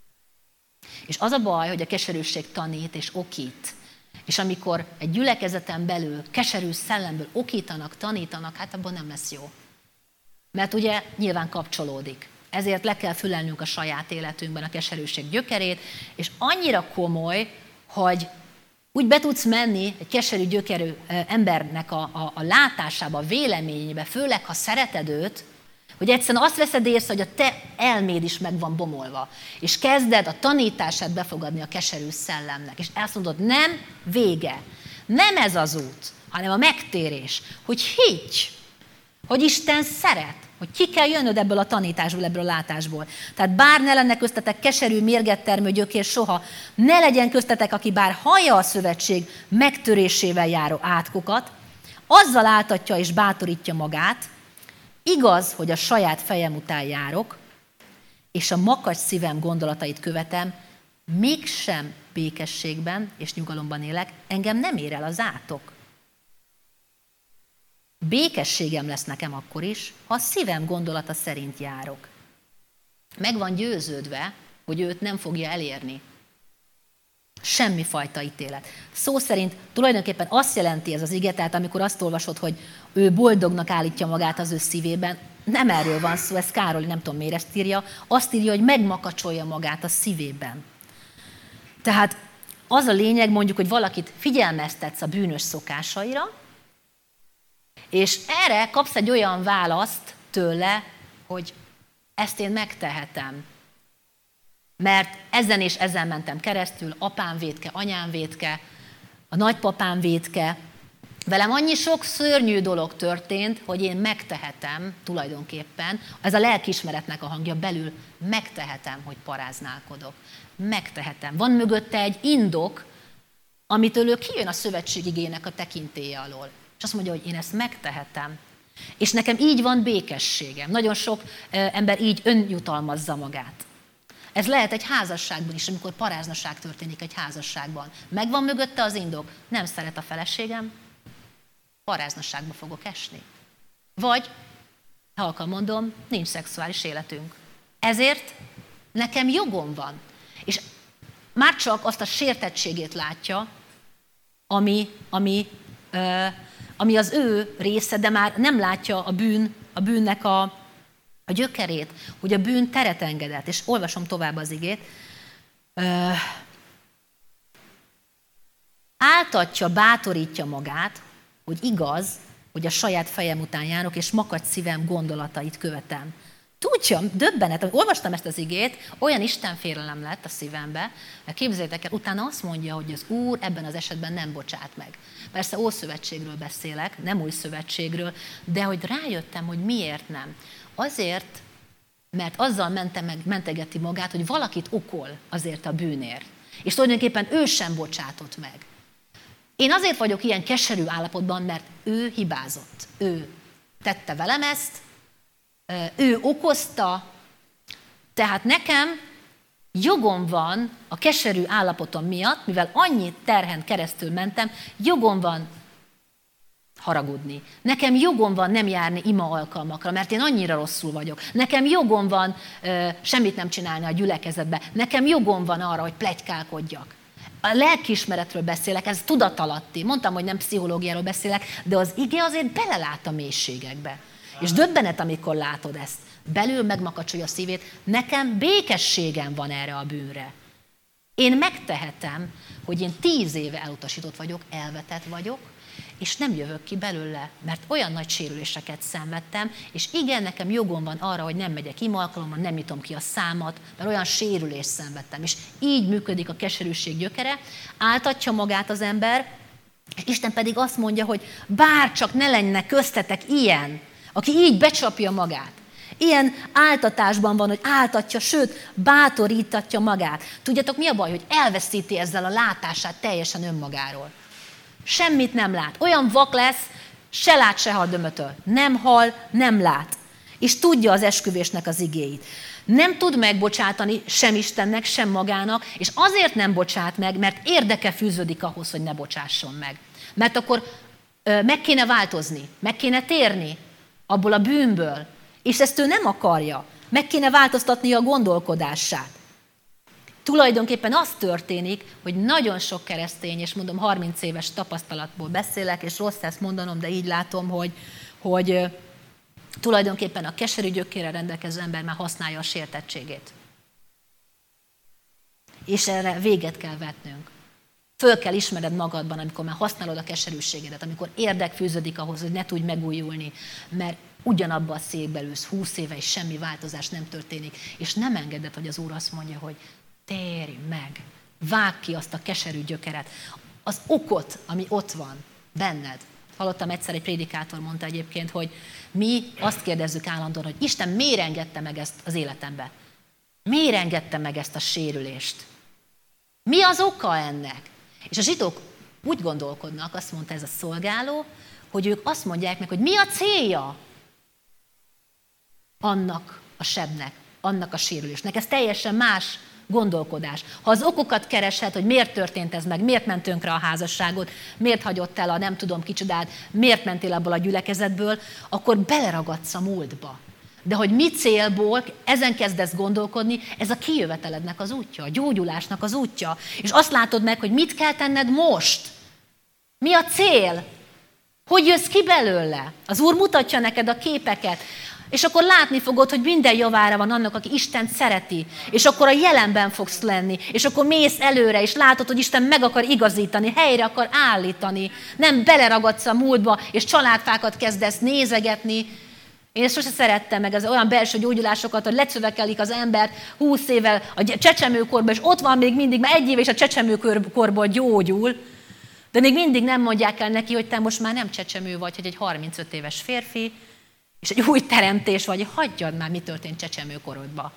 És az a baj, hogy a keserűség tanít és okít. És amikor egy gyülekezeten belül keserű szellemből okítanak, tanítanak, hát abban nem lesz jó. Mert ugye nyilván kapcsolódik. Ezért le kell fülelnünk a saját életünkben a keserűség gyökerét, és annyira komoly, hogy úgy be tudsz menni egy keserű gyökerű embernek a látásába, a véleményébe, főleg ha szereted őt, hogy egyszerűen azt veszed észre, hogy a te elméd is meg van bomolva, és kezded a tanítását befogadni a keserű szellemnek, és azt mondod, nem, vége. Nem ez az út, hanem a megtérés, hogy higgy, hogy Isten szeret, hogy ki kell jönnöd ebből a tanításból, ebből a látásból. Tehát bár ne lenne köztetek keserű, mérget termő gyökér soha, ne legyen köztetek, aki bár hallja a szövetség megtörésével járó átkokat, azzal áltatja és bátorítja magát, igaz, hogy a saját fejem után járok, és a makacs szívem gondolatait követem, mégsem békességben és nyugalomban élek, engem nem ér el az átok. Békességem lesz nekem akkor is, ha a szívem gondolata szerint járok. Meg van győződve, hogy őt nem fogja elérni. Semmifajta ítélet. Szó szerint tulajdonképpen azt jelenti ez az ige, tehát amikor azt olvasod, hogy ő boldognak állítja magát az ő szívében, nem erről van szó, ez Károly nem tudom miért ezt írja, azt írja, hogy megmakacsolja magát a szívében. Tehát az a lényeg mondjuk, hogy valakit figyelmeztetsz a bűnös szokásaira, és erre kapsz egy olyan választ tőle, hogy ezt én megtehetem. Mert ezen és ezen mentem keresztül, apám vétke, anyám vétke, a nagypapám vétke. Velem annyi sok szörnyű dolog történt, hogy én megtehetem tulajdonképpen, ez a lelkiismeretnek a hangja belül, megtehetem, hogy paráználkodok. Megtehetem. Van mögötte egy indok, amitől ő kijön a szövetségigének a tekintélye alól. És azt mondja, hogy én ezt megtehetem. És nekem így van békességem. Nagyon sok ember így önjutalmazza magát. Ez lehet egy házasságban is, amikor paráznaság történik egy házasságban. Megvan mögötte az indok, nem szeret a feleségem, paráznaságba fogok esni. Vagy, halkan mondom, nincs szexuális életünk. Ezért nekem jogom van. És már csak azt a sértettségét látja, ami az ő része, de már nem látja a bűnnek a gyökerét, hogy a bűn teret engedett. És olvasom tovább az igét. Áltatja, bátorítja magát, hogy igaz, hogy a saját fejem után járok, és makacs szívem gondolatait követem. Tudja, döbbenet, amikor olvastam ezt az igét, olyan istenfélelem lett a szívembe, mert képzeljétek el, utána azt mondja, hogy az Úr ebben az esetben nem bocsát meg. Persze Ószövetségről beszélek, nem Új Szövetségről, de hogy rájöttem, hogy miért nem. Azért, mert azzal mentegeti magát, hogy valakit okol azért a bűnért. És tulajdonképpen ő sem bocsátott meg. Én azért vagyok ilyen keserű állapotban, mert ő hibázott. Ő tette velem ezt, ő okozta, tehát nekem jogom van a keserű állapotom miatt, mivel annyi terhen keresztül mentem, jogom van haragudni. Nekem jogom van nem járni ima alkalmakra, mert én annyira rosszul vagyok. Nekem jogom van semmit nem csinálni a gyülekezetbe. Nekem jogom van arra, hogy pletykálkodjak. A lelkiismeretről beszélek, ez tudatalatti. Mondtam, hogy nem pszichológiáról beszélek, de az ige azért belelát a mélységekbe. És döbbenet, amikor látod ezt. Belül megmakacsolja a szívét. Nekem békességem van erre a bűnre. Én megtehetem, hogy én 10 éve elutasított vagyok, elvetett vagyok, és nem jövök ki belőle, mert olyan nagy sérüléseket szenvedtem, és igen, nekem jogom van arra, hogy nem megyek ima alkalommal, nem nyitom ki a számat, mert olyan sérülést szenvedtem. És így működik a keserűség gyökere, áltatja magát az ember, és Isten pedig azt mondja, hogy bár csak ne lenne köztetek ilyen, aki így becsapja magát. Ilyen áltatásban van, hogy áltatja, sőt, bátorítatja magát. Tudjátok, mi a baj, hogy elveszíti ezzel a látását teljesen önmagáról. Semmit nem lát. Olyan vak lesz, se lát, se hall dömötöl. Nem hall, nem lát. És tudja az esküvésnek az igéit. Nem tud megbocsátani sem Istennek, sem magának, és azért nem bocsát meg, mert érdeke fűződik ahhoz, hogy ne bocsásson meg. Mert akkor meg kéne változni, meg kéne térni abból a bűnből, és ezt ő nem akarja. Meg kéne változtatni a gondolkodását. Tulajdonképpen az történik, hogy nagyon sok keresztény, és mondom 30 éves tapasztalatból beszélek, és rossz ezt mondanom, de így látom, hogy tulajdonképpen a keserű gyökérrel rendelkező ember már használja a sértettségét. És erre véget kell vetnünk. Föl kell ismered magadban, amikor már használod a keserűségedet, amikor érdek fűződik ahhoz, hogy ne tudj megújulni, mert ugyanabban a székben ülsz 20 éve, és semmi változás nem történik, és nem engeded, hogy az Úr azt mondja, hogy térj meg, vágd ki azt a keserű gyökeret, az okot, ami ott van benned. Hallottam egyszer, egy prédikátor mondta egyébként, hogy mi azt kérdezzük állandóan, hogy Isten miért engedte meg ezt az életembe? Miért engedte meg ezt a sérülést? Mi az oka ennek? És a zsidók úgy gondolkodnak, azt mondta ez a szolgáló, hogy ők azt mondják meg, hogy mi a célja annak a sebnek, annak a sérülésnek. Ez teljesen más gondolkodás. Ha az okokat keresed, hogy miért történt ez meg, miért ment tönkre a házasságod, miért hagyott el a nem tudom kicsodát, miért mentél abból a gyülekezetből, akkor beleragadsz a múltba. De hogy mi célból, ezen kezdesz gondolkodni, ez a kijövetelednek az útja, a gyógyulásnak az útja. És azt látod meg, hogy mit kell tenned most. Mi a cél? Hogy jössz ki belőle? Az Úr mutatja neked a képeket, és akkor látni fogod, hogy minden javára van annak, aki Istent szereti. És akkor a jelenben fogsz lenni, és akkor mész előre, és látod, hogy Isten meg akar igazítani, helyre akar állítani. Nem beleragadsz a múltba, és családfákat kezdesz nézegetni. Én ezt sose szerettem meg, az olyan belső gyógyulásokat, hogy lecövekelik az embert 20 évvel a csecsemőkorban, és ott van még mindig, mert 1 év és a csecsemőkorból gyógyul, de még mindig nem mondják el neki, hogy te most már nem csecsemő vagy, hogy egy 35 éves férfi, és egy új teremtés vagy, hagyjad már, mi történt csecsemőkorodban.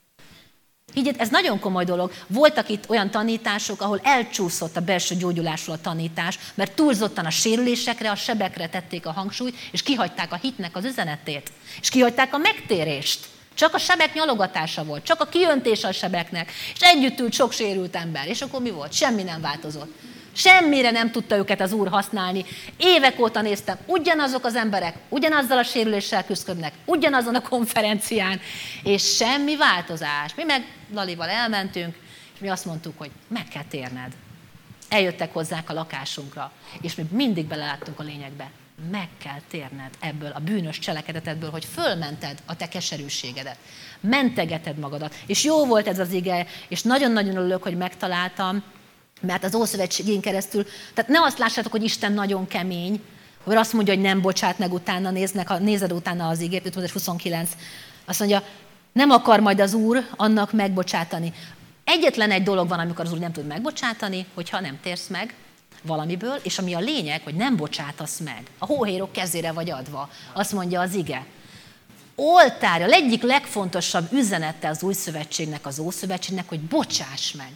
Így ez nagyon komoly dolog. Voltak itt olyan tanítások, ahol elcsúszott a belső gyógyulásról a tanítás, mert túlzottan a sérülésekre, a sebekre tették a hangsúlyt, és kihagyták a hitnek az üzenetét. És kihagyták a megtérést. Csak a sebek nyalogatása volt, csak a kiöntése a sebeknek. És együtt ült sok sérült ember. És akkor mi volt? Semmi nem változott. Semmire nem tudta őket az Úr használni. Évek óta néztem, ugyanazok az emberek, ugyanazzal a sérüléssel küzdködnek, ugyanazon a konferencián, és semmi változás. Mi meg Lalival elmentünk, és mi azt mondtuk, hogy meg kell térned. Eljöttek hozzánk a lakásunkra, és mi mindig beleláttunk a lényegbe. Meg kell térned ebből a bűnös cselekedetedből, hogy fölmented a te keserűségedet. Mentegeted magadat. És jó volt ez az ige, és nagyon-nagyon örülök, hogy megtaláltam, mert az Ószövetségén keresztül, tehát ne azt lássátok, hogy Isten nagyon kemény, hogy azt mondja, hogy nem bocsát meg utána, nézed utána az igét, 29, azt mondja, nem akar majd az Úr annak megbocsátani. Egyetlen egy dolog van, amikor az Úr nem tud megbocsátani, hogyha nem térsz meg valamiből, és ami a lényeg, hogy nem bocsátasz meg. A hóhérok kezére vagy adva, azt mondja az ige. Oltárja, egyik legfontosabb üzenete az új szövetségnek, az Ószövetségnek, hogy bocsáss meg.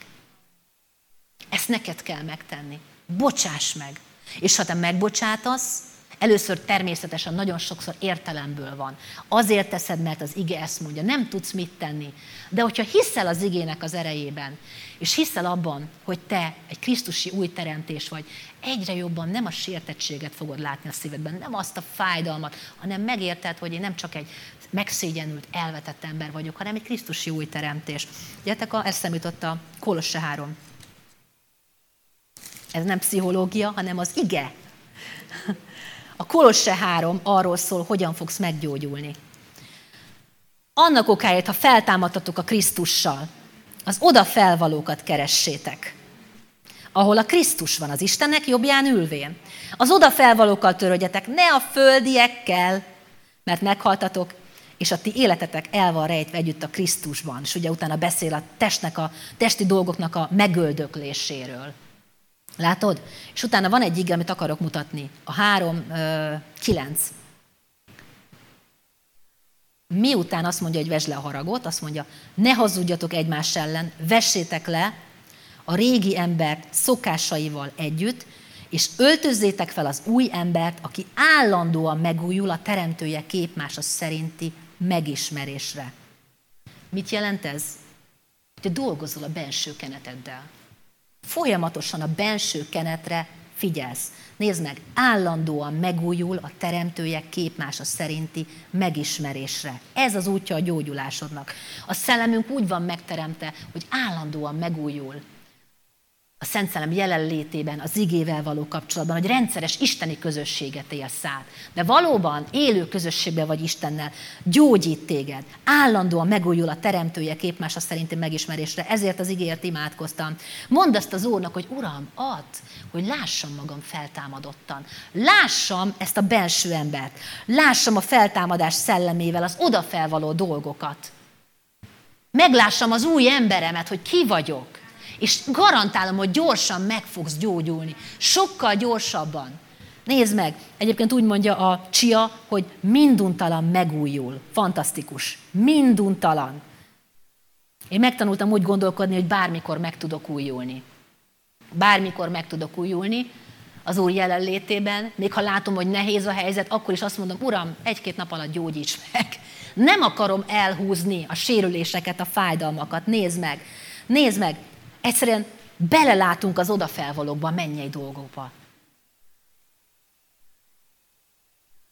Ezt neked kell megtenni. Bocsáss meg. És ha te megbocsátasz, először természetesen nagyon sokszor értelemből van. Azért teszed, mert az ige ezt mondja. Nem tudsz mit tenni. De hogyha hiszel az igének az erejében, és hiszel abban, hogy te egy krisztusi új teremtés vagy, egyre jobban nem a sértettséget fogod látni a szívedben, nem azt a fájdalmat, hanem megérted, hogy én nem csak egy megszégyenült, elvetett ember vagyok, hanem egy krisztusi új teremtés. Gyertek, eszembe jutott a Kolosse 3. Ez nem pszichológia, hanem az ige. A Kolosse 3 arról szól, hogyan fogsz meggyógyulni. Annak okáért, ha feltámadtatok a Krisztussal, az oda felvalókat keressétek, ahol a Krisztus van, az Istennek jobbján ülvén. Az oda felvalókkal törődjetek, ne a földiekkel, mert meghaltatok, és a ti életetek el van rejtve együtt a Krisztusban. És ugye utána beszél a testi dolgoknak a megöldökléséről. Látod? És utána van egy ige, amit akarok mutatni. A 3:9. Miután azt mondja, hogy vesd le a haragot, azt mondja, ne hazudjatok egymás ellen, vessétek le a régi embert szokásaival együtt, és öltözzétek fel az új embert, aki állandóan megújul a teremtője képmása szerinti megismerésre. Mit jelent ez? Te dolgozol a belső keneteddel. Folyamatosan a belső kenetre figyelsz. Nézd meg, állandóan megújul a teremtője képmása szerinti megismerésre. Ez az útja a gyógyulásodnak. A szellemünk úgy van megteremtve, hogy állandóan megújul. A Szent Szellem jelenlétében, az igével való kapcsolatban, hogy rendszeres isteni közösséget élsz át. De valóban élő közösségben vagy Istennel, gyógyít téged. Állandóan megújul a teremtője képmása szerinti megismerésre, ezért az igéért imádkoztam. Mondd azt az Úrnak, hogy Uram, add, hogy lássam magam feltámadottan. Lássam ezt a belső embert. Lássam a feltámadás szellemével az odafelvaló dolgokat. Meglássam az új emberemet, hogy ki vagyok. És garantálom, hogy gyorsan meg fogsz gyógyulni. Sokkal gyorsabban. Nézd meg, egyébként úgy mondja a Csia, hogy minduntalan megújul. Fantasztikus. Minduntalan. Én megtanultam úgy gondolkodni, hogy bármikor meg tudok újulni. Bármikor meg tudok újulni az Úr jelenlétében, még ha látom, hogy nehéz a helyzet, akkor is azt mondom, Uram, 1-2 nap alatt gyógyíts meg. Nem akarom elhúzni a sérüléseket, a fájdalmakat. Nézd meg. Nézd meg. Egyszerűen belelátunk az odafelvalókba, a mennyei dolgokba.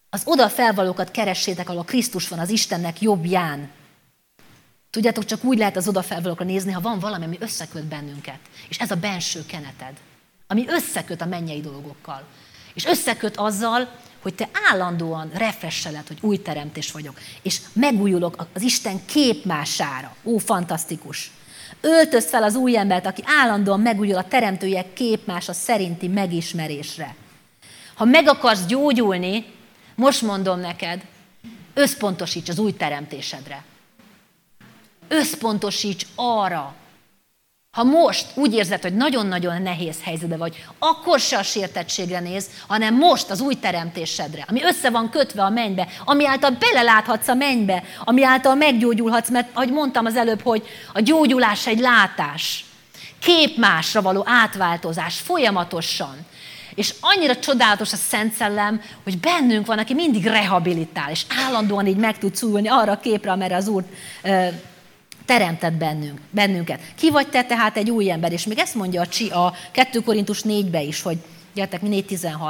Az oda felvalókat keressétek, ahol Krisztus van az Istennek jobbján. Tudjátok, csak úgy lehet az oda felvalókra nézni, ha van valami, ami összeköt bennünket. És ez a benső keneted, ami összeköt a mennyei dolgokkal. És összeköt azzal, hogy te állandóan refresseled, hogy új teremtés vagyok. És megújulok az Isten képmására. Ó, fantasztikus! Öltözd fel az új embert, aki állandóan megújul a teremtője képmása szerinti megismerésre. Ha meg akarsz gyógyulni, most mondom neked, összpontosíts az új teremtésedre. Összpontosíts arra. Ha most úgy érzed, hogy nagyon-nagyon nehéz helyzetben vagy, akkor se a sértettségre néz, hanem most az új teremtésedre, ami össze van kötve a mennybe, ami által beleláthatsz a mennybe, ami által meggyógyulhatsz, mert ahogy mondtam az előbb, hogy a gyógyulás egy látás, képmásra való átváltozás folyamatosan. És annyira csodálatos a Szent Szellem, hogy bennünk van, aki mindig rehabilitál, és állandóan így meg tudsz újulni arra a képre, amerre az Úr teremtett bennünket. Ki vagy te tehát egy új ember? És még ezt mondja a 2 Korintus 4-be is, hogy gyertek, 4:16.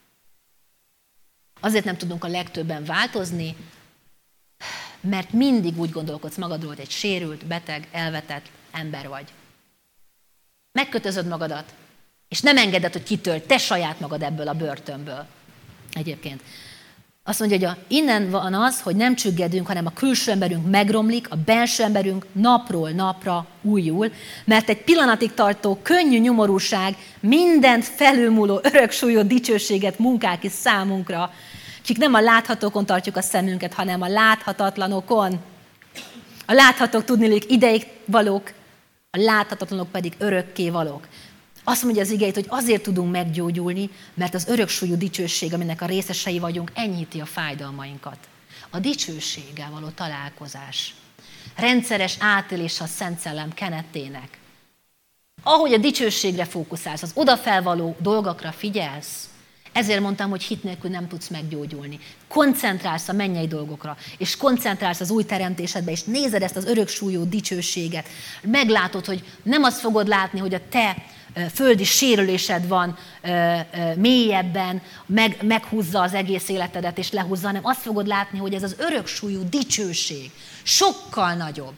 Azért nem tudunk a legtöbben változni, mert mindig úgy gondolkodsz magadról, hogy egy sérült, beteg, elvetett ember vagy. Megkötözöd magadat, és nem engeded, hogy kitölj te saját magad ebből a börtönből. Egyébként. Azt mondja, hogy innen van az, hogy nem csüggedünk, hanem a külső emberünk megromlik, a belső emberünk napról napra újul, mert egy pillanatig tartó könnyű nyomorúság mindent felülmúló öröksúlyú dicsőséget munkál ki számunkra, akik nem a láthatókon tartjuk a szemünket, hanem a láthatatlanokon. A láthatók tudniillik ideig valók, a láthatatlanok pedig örökké valók. Azt mondja az igét, hogy azért tudunk meggyógyulni, mert az öröksúlyú dicsőség, aminek a részesei vagyunk, enyhíti a fájdalmainkat. A dicsőséggel való találkozás. Rendszeres átélés a Szent Szellem kenetének. Ahogy a dicsőségre fókuszálsz, az odafelvaló dolgokra figyelsz, ezért mondtam, hogy hit nélkül nem tudsz meggyógyulni. Koncentrálsz a mennyei dolgokra, és koncentrálsz az új teremtésedbe, és nézed ezt az öröksúlyú dicsőséget. Meglátod, hogy nem azt fogod látni, hogy a te földi sérülésed van mélyebben, meghúzza az egész életedet és lehúzza, hanem azt fogod látni, hogy ez az öröksúlyú dicsőség sokkal nagyobb,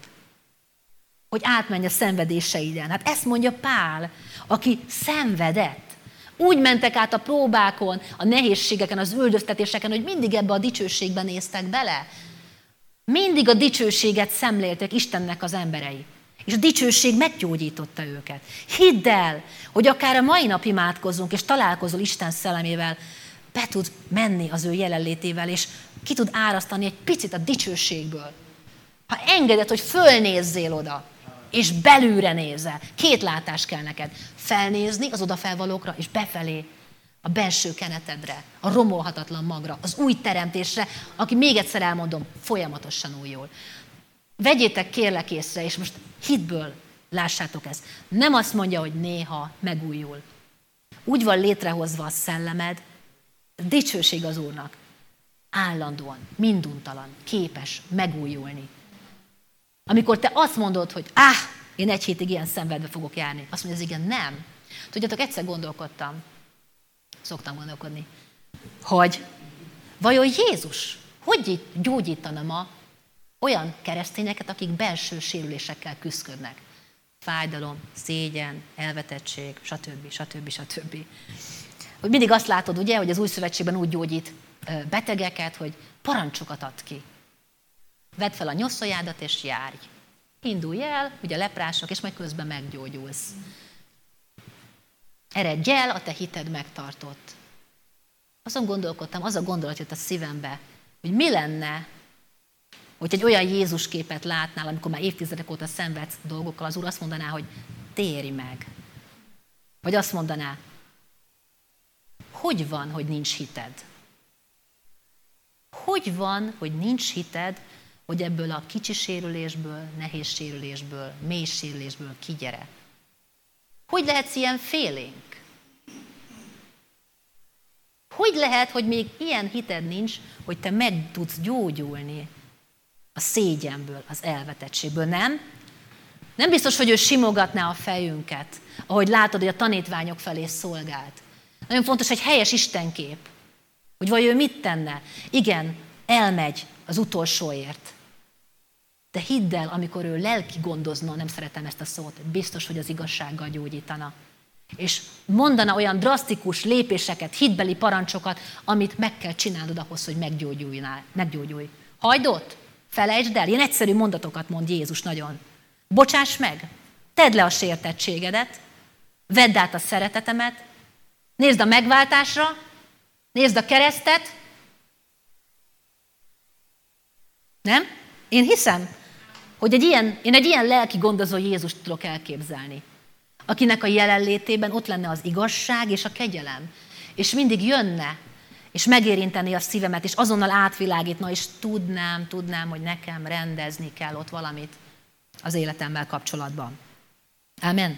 hogy átmenj a szenvedéseiden. Hát ezt mondja Pál, aki szenvedett. Úgy mentek át a próbákon, a nehézségeken, az üldöztetéseken, hogy mindig ebbe a dicsőségben néztek bele. Mindig a dicsőséget szemléltek Istennek az emberei. És a dicsőség meggyógyította őket. Hidd el, hogy akár a mai nap imádkozzunk, és találkozol Isten szellemével, be tud menni az ő jelenlétével, és ki tud árasztani egy picit a dicsőségből. Ha engeded, hogy fölnézzél oda, és belülre nézel, 2 látás kell neked. Felnézni az odafelvalókra, és befelé, a belső kenetedre, a romolhatatlan magra, az új teremtésre, aki még egyszer elmondom, folyamatosan újul. Vegyétek kérlek észre, és most hitből lássátok ezt. Nem azt mondja, hogy néha megújul. Úgy van létrehozva a szellemed, dicsőség az Úrnak. Állandóan, minduntalan, képes megújulni. Amikor te azt mondod, hogy én 1 hétig ilyen szenvedve fogok járni, azt mondja az igen, nem. Tudjátok, egyszer szoktam gondolkodni, hogy vajon Jézus hogy gyógyítana ma olyan keresztényeket, akik belső sérülésekkel küszködnek. Fájdalom, szégyen, elvetettség, stb. Hogy mindig azt látod, ugye, hogy az Új Szövetségben úgy gyógyít betegeket, hogy parancsokat ad ki. Vedd fel a nyoszoljádat és járj. Indulj el, ugye a leprások, és majd közben meggyógyulsz. Eredj el, a te hited megtartott. Azon gondolkodtam, az a gondolat jött a szívembe, hogy mi lenne, hogy egy olyan Jézus képet látnál, amikor már évtizedek óta szenvedsz dolgokkal, az Úr azt mondaná, hogy térj meg. Vagy azt mondaná, hogy van, hogy nincs hited? Hogy van, hogy nincs hited, hogy ebből a kicsi sérülésből, nehéz sérülésből, mély sérülésből kigyere? Hogy lehetsz ilyen félénk? Hogy lehet, hogy még ilyen hited nincs, hogy te meg tudsz gyógyulni a szégyenből, az elvetettségből, nem? Nem biztos, hogy ő simogatná a fejünket, ahogy látod, hogy a tanítványok felé szolgált. Nagyon fontos, hogy helyes istenkép, Hogy vajon ő mit tenne? Igen, elmegy az utolsóért. De hidd el, amikor ő lelki gondozna, nem szeretem ezt a szót, biztos, hogy az igazsággal gyógyítana. És mondana olyan drasztikus lépéseket, hitbeli parancsokat, amit meg kell csinálnod ahhoz, hogy meggyógyulj. Hagyd ott, felejtsd el, ilyen egyszerű mondatokat mond Jézus nagyon. Bocsáss meg, tedd le a sértettségedet, vedd át a szeretetemet, nézd a megváltásra, nézd a keresztet. Nem? Én hiszem, hogy én egy ilyen lelki gondozó Jézust tudok elképzelni, akinek a jelenlétében ott lenne az igazság és a kegyelem, és mindig jönne, és megérinteni a szívemet, és azonnal átvilágítna, és tudnám, hogy nekem rendezni kell ott valamit az életemmel kapcsolatban. Amen.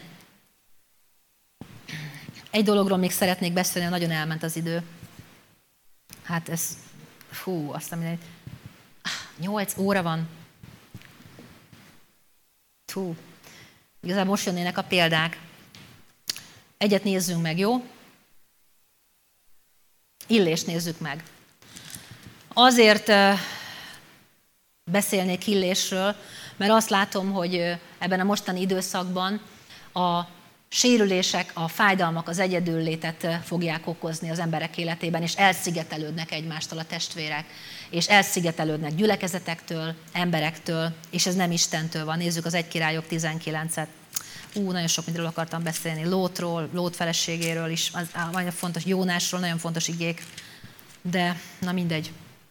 Egy dologról még szeretnék beszélni, nagyon elment az idő. Hát ez, azt mondom, 8 óra van. Igazából most jönnének a példák. Egyet nézzünk meg, jó? Illést nézzük meg. Azért beszélnék Illésről, mert azt látom, hogy ebben a mostani időszakban a sérülések, a fájdalmak az egyedüllétet fogják okozni az emberek életében, és elszigetelődnek egymástól a testvérek, és elszigetelődnek gyülekezetektől, emberektől, és ez nem Istentől van. Nézzük az 1 Királyok 19-et. Nagyon sok mindenről akartam beszélni. Lótról, Lót feleségéről is, az nagyon fontos, Jónásról, nagyon fontos igék, de na mindegy.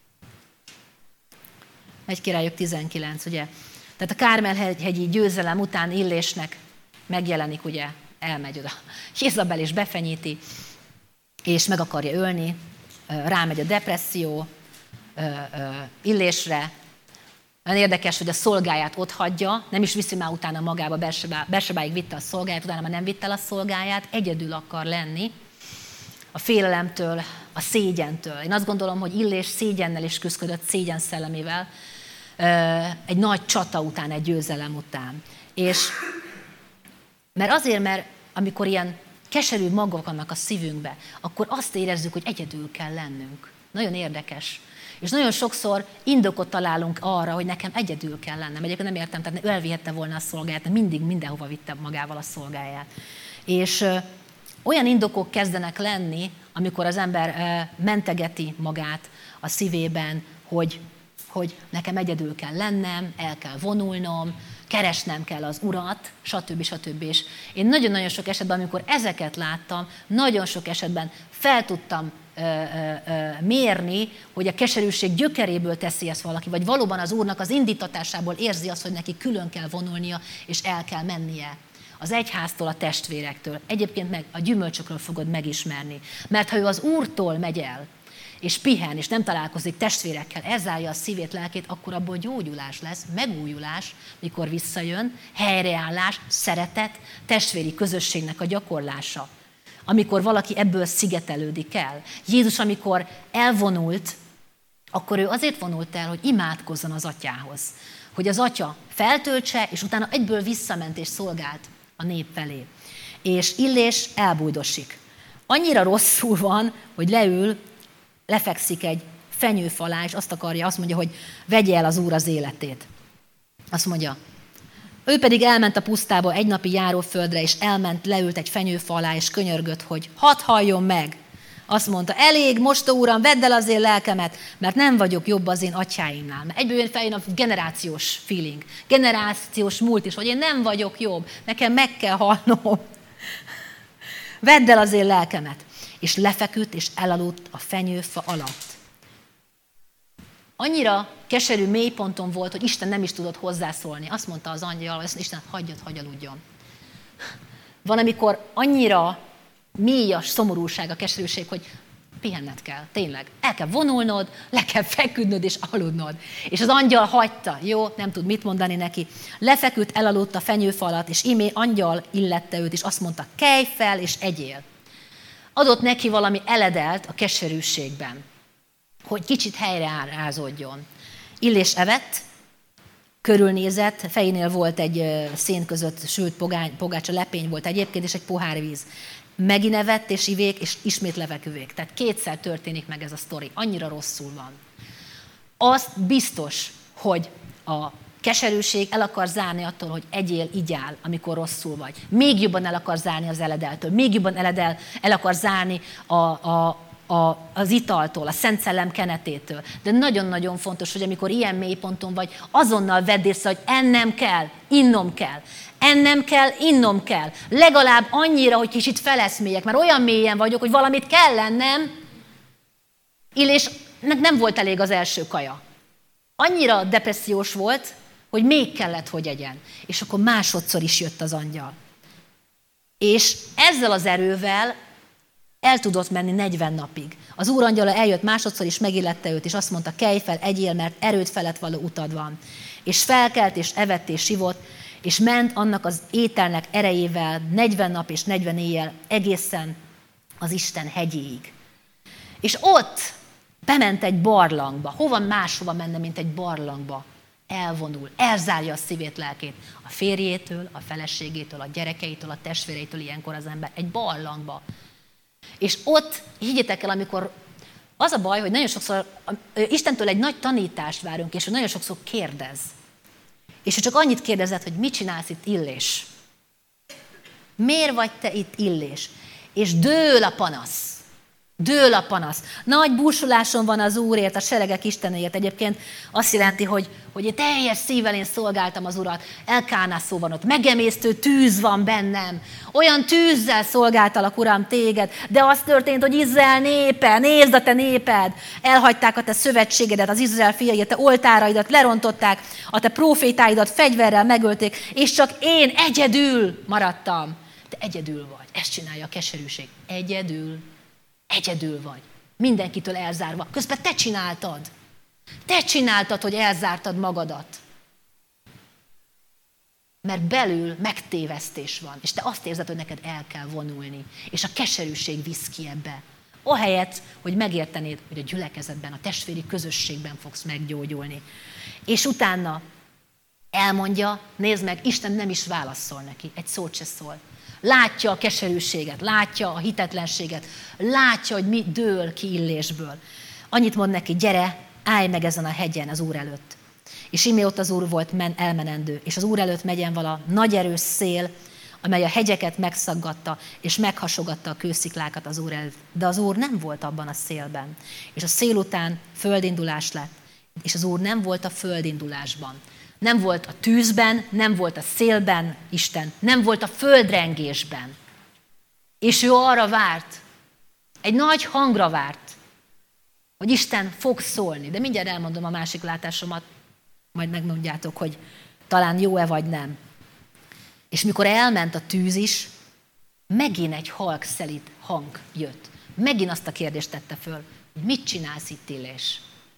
1 Királyok 19, ugye? Tehát a Kármel-hegyi győzelem után Illésnek megjelenik, ugye, elmegy oda. Jézabel is befenyíti, és meg akarja ölni, rámegy a depresszió Illésre. Nagyon érdekes, hogy a szolgáját ott hagyja, nem is viszi már utána magába, Bersebáig vitte a szolgáját, utána már nem vitte el a szolgáját, egyedül akar lenni a félelemtől, a szégyentől. Én azt gondolom, hogy Illés szégyennel is küzdött, szégyen szellemével, egy nagy csata után, egy győzelem után. És mert amikor ilyen keserű magok vannak a szívünkbe, akkor azt érezzük, hogy egyedül kell lennünk. Nagyon érdekes. És nagyon sokszor indokot találunk arra, hogy nekem egyedül kell lennem. Egyébként nem értem, tehát elvihette volna a szolgáját, mindig mindenhova vitte magával a szolgáját. És olyan indokok kezdenek lenni, amikor az ember mentegeti magát a szívében, hogy nekem egyedül kell lennem, el kell vonulnom, keresnem kell az Urat, stb. És én nagyon-nagyon sok esetben, amikor ezeket láttam, nagyon sok esetben fel tudtam mérni, hogy a keserűség gyökeréből teszi ezt valaki, vagy valóban az Úrnak az indítatásából érzi azt, hogy neki külön kell vonulnia, és el kell mennie. Az egyháztól, a testvérektől. Egyébként meg a gyümölcsökről fogod megismerni. Mert ha ő az Úrtól megy el, és pihen, és nem találkozik testvérekkel, elzárja a szívét, lelkét, akkor abból gyógyulás lesz, megújulás, mikor visszajön, helyreállás, szeretet, testvéri közösségnek a gyakorlása. Amikor valaki ebből szigetelődik el. Jézus, amikor elvonult, akkor ő azért vonult el, hogy imádkozzon az atyához. Hogy az atya feltöltse, és utána egyből visszament és szolgált a nép felé. És Illés elbújdosik. Annyira rosszul van, hogy lefekszik egy fenyőf alá, és azt mondja, hogy vegye el az Úr az életét. Azt mondja, ő pedig elment a pusztába egy napi járóföldre, és leült egy fenyőfa alá, és könyörgött, hogy hadd halljon meg. Azt mondta, elég, most, Uram, vedd el az én lelkemet, mert nem vagyok jobb az én atyáimnál. Mert egyből feljön a generációs feeling, generációs múlt is, hogy én nem vagyok jobb, nekem meg kell halnom. Vedd el az én lelkemet. És lefeküdt, és elaludt a fenyőfa alatt. Annyira keserű mélyponton volt, hogy Isten nem is tudott hozzászólni. Azt mondta az angyal, hogy Isten, hagyj aludjon. Van, amikor annyira mély a szomorúság, a keserűség, hogy pihenned kell, tényleg. El kell vonulnod, le kell feküdnöd és aludnod. És az angyal hagyta, jó, nem tud mit mondani neki. Lefeküdt, elaludt a fenyőfa alatt, és ímé angyal illette őt, és azt mondta, kelj fel és egyél. Adott neki valami eledelt a keserűségben, hogy kicsit helyreállázódjon. Illés evett, körülnézett, fejénél volt egy szén között sült pogácsa, lepény volt egyébként, és egy pohár víz. megint evett és ivék, és ismét levegővék. Tehát kétszer történik meg ez a sztori. Annyira rosszul van. Azt biztos, hogy a keserűség el akar zárni attól, hogy egyél, igyál, amikor rosszul vagy. Még jobban el akar zárni az eledeltől, még jobban el akar zárni az italtól, a Szent Szellem kenetétől. De nagyon-nagyon fontos, hogy amikor ilyen mélyponton vagy, azonnal vedd észre, hogy ennem kell, innom kell. Ennem kell, innom kell. Legalább annyira, hogy kicsit feleszmélyek, mert olyan mélyen vagyok, hogy valamit kell lennem. Illésnek nem volt elég az első kaja. Annyira depressziós volt, hogy még kellett, hogy egyen. És akkor másodszor is jött az angyal. És ezzel az erővel el tudott menni 40 napig. Az Úr angyala eljött másodszor is, megillette őt, és azt mondta, kelj fel, egyél, mert erőd felett való utad van. És felkelt, és evett, és ivott, és ment annak az ételnek erejével 40 nap és 40 éjjel egészen az Isten hegyéig. És ott bement egy barlangba. Hova máshova menne, mint egy barlangba? Elvonul, elzárja a szívét, lelkét a férjétől, a feleségétől, a gyerekeitől, a testvéreitől ilyenkor az ember. Egy barlangba. És ott, higgyétek el, amikor az a baj, hogy nagyon sokszor Istentől egy nagy tanítást várunk, és hogy nagyon sokszor kérdez. És hogy csak annyit kérdezed, hogy mit csinálsz itt, Illés? Miért vagy te itt, Illés? És dől a panasz. Dől a panasz. Nagy búsuláson van az Úrért, a seregek Istenéért. Egyébként azt jelenti, hogy én teljes szívvel én szolgáltam az Urat. Elkáná szó van ott. Megemésztő tűz van bennem. Olyan tűzzel szolgáltalak, Uram, téged. De az történt, hogy Izrael népe, nézd a te néped. Elhagyták a te szövetségedet, az Izrael fiai, a te oltáraidat lerontották, a te profétáidat fegyverrel megölték, és csak én egyedül maradtam. Te egyedül vagy. Ezt csinálja a keserűség. Egyedül vagy. Mindenkitől elzárva. Közben te csináltad. Te csináltad, hogy elzártad magadat. Mert belül megtévesztés van. És te azt érzed, hogy neked el kell vonulni. És a keserűség visz ki ebbe. Ahelyett, hogy megértenéd, hogy a gyülekezetben, a testvéri közösségben fogsz meggyógyulni. És utána elmondja, nézd meg, Isten nem is válaszol neki. Egy szót se szól. Látja a keserűséget, látja a hitetlenséget, látja, hogy mi dől ki Illésből. Annyit mond neki, gyere, állj meg ezen a hegyen az Úr előtt. És íme ott az Úr volt elmenendő, és az Úr előtt megyen vala nagy erős szél, amely a hegyeket megszaggatta, és meghasogatta a kősziklákat az Úr előtt. De az Úr nem volt abban a szélben. És a szél után földindulás lett, és az Úr nem volt a földindulásban. Nem volt a tűzben, nem volt a szélben Isten, nem volt a földrengésben. És ő arra várt, egy nagy hangra várt, hogy Isten fog szólni. De mindjárt elmondom a másik látásomat, majd megmondjátok, hogy talán jó-e vagy nem. És mikor elment a tűz is, megint egy halk szelíd hang jött. Megint azt a kérdést tette föl, hogy mit csinálsz itt, Illés?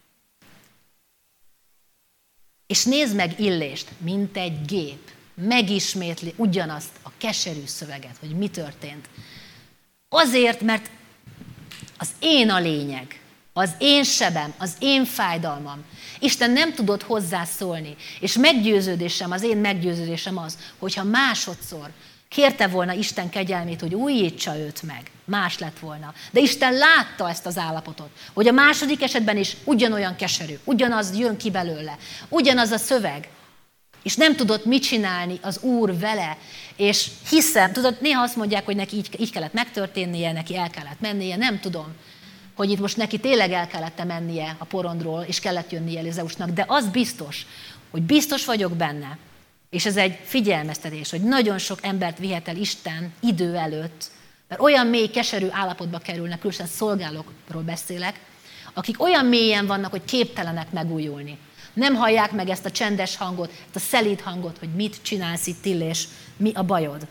És nézd meg Illést, mint egy gép. Megismétli ugyanazt a keserű szöveget, hogy mi történt. Azért, mert az én a lényeg, az én sebem, az én fájdalmam. Isten nem tudott hozzászólni, és meggyőződésem, az én meggyőződésem az, hogyha másodszor kérte volna Isten kegyelmét, hogy újítsa őt meg, más lett volna. De Isten látta ezt az állapotot, hogy a második esetben is ugyanolyan keserű, ugyanaz jön ki belőle, ugyanaz a szöveg, és nem tudott mit csinálni az Úr vele, és hiszem, tudod, néha azt mondják, hogy neki így kellett megtörténnie, neki el kellett mennie, nem tudom, hogy itt most neki tényleg el kellett mennie a porondról, és kellett jönnie Elizeusnak, de az biztos, hogy biztos vagyok benne, és ez egy figyelmeztetés, hogy nagyon sok embert vihet el Isten idő előtt, mert olyan mély, keserű állapotba kerülnek, különösen szolgálókról beszélek, akik olyan mélyen vannak, hogy képtelenek megújulni. Nem hallják meg ezt a csendes hangot, ezt a szelíd hangot, hogy mit csinálsz itt, Illés, mi a bajod.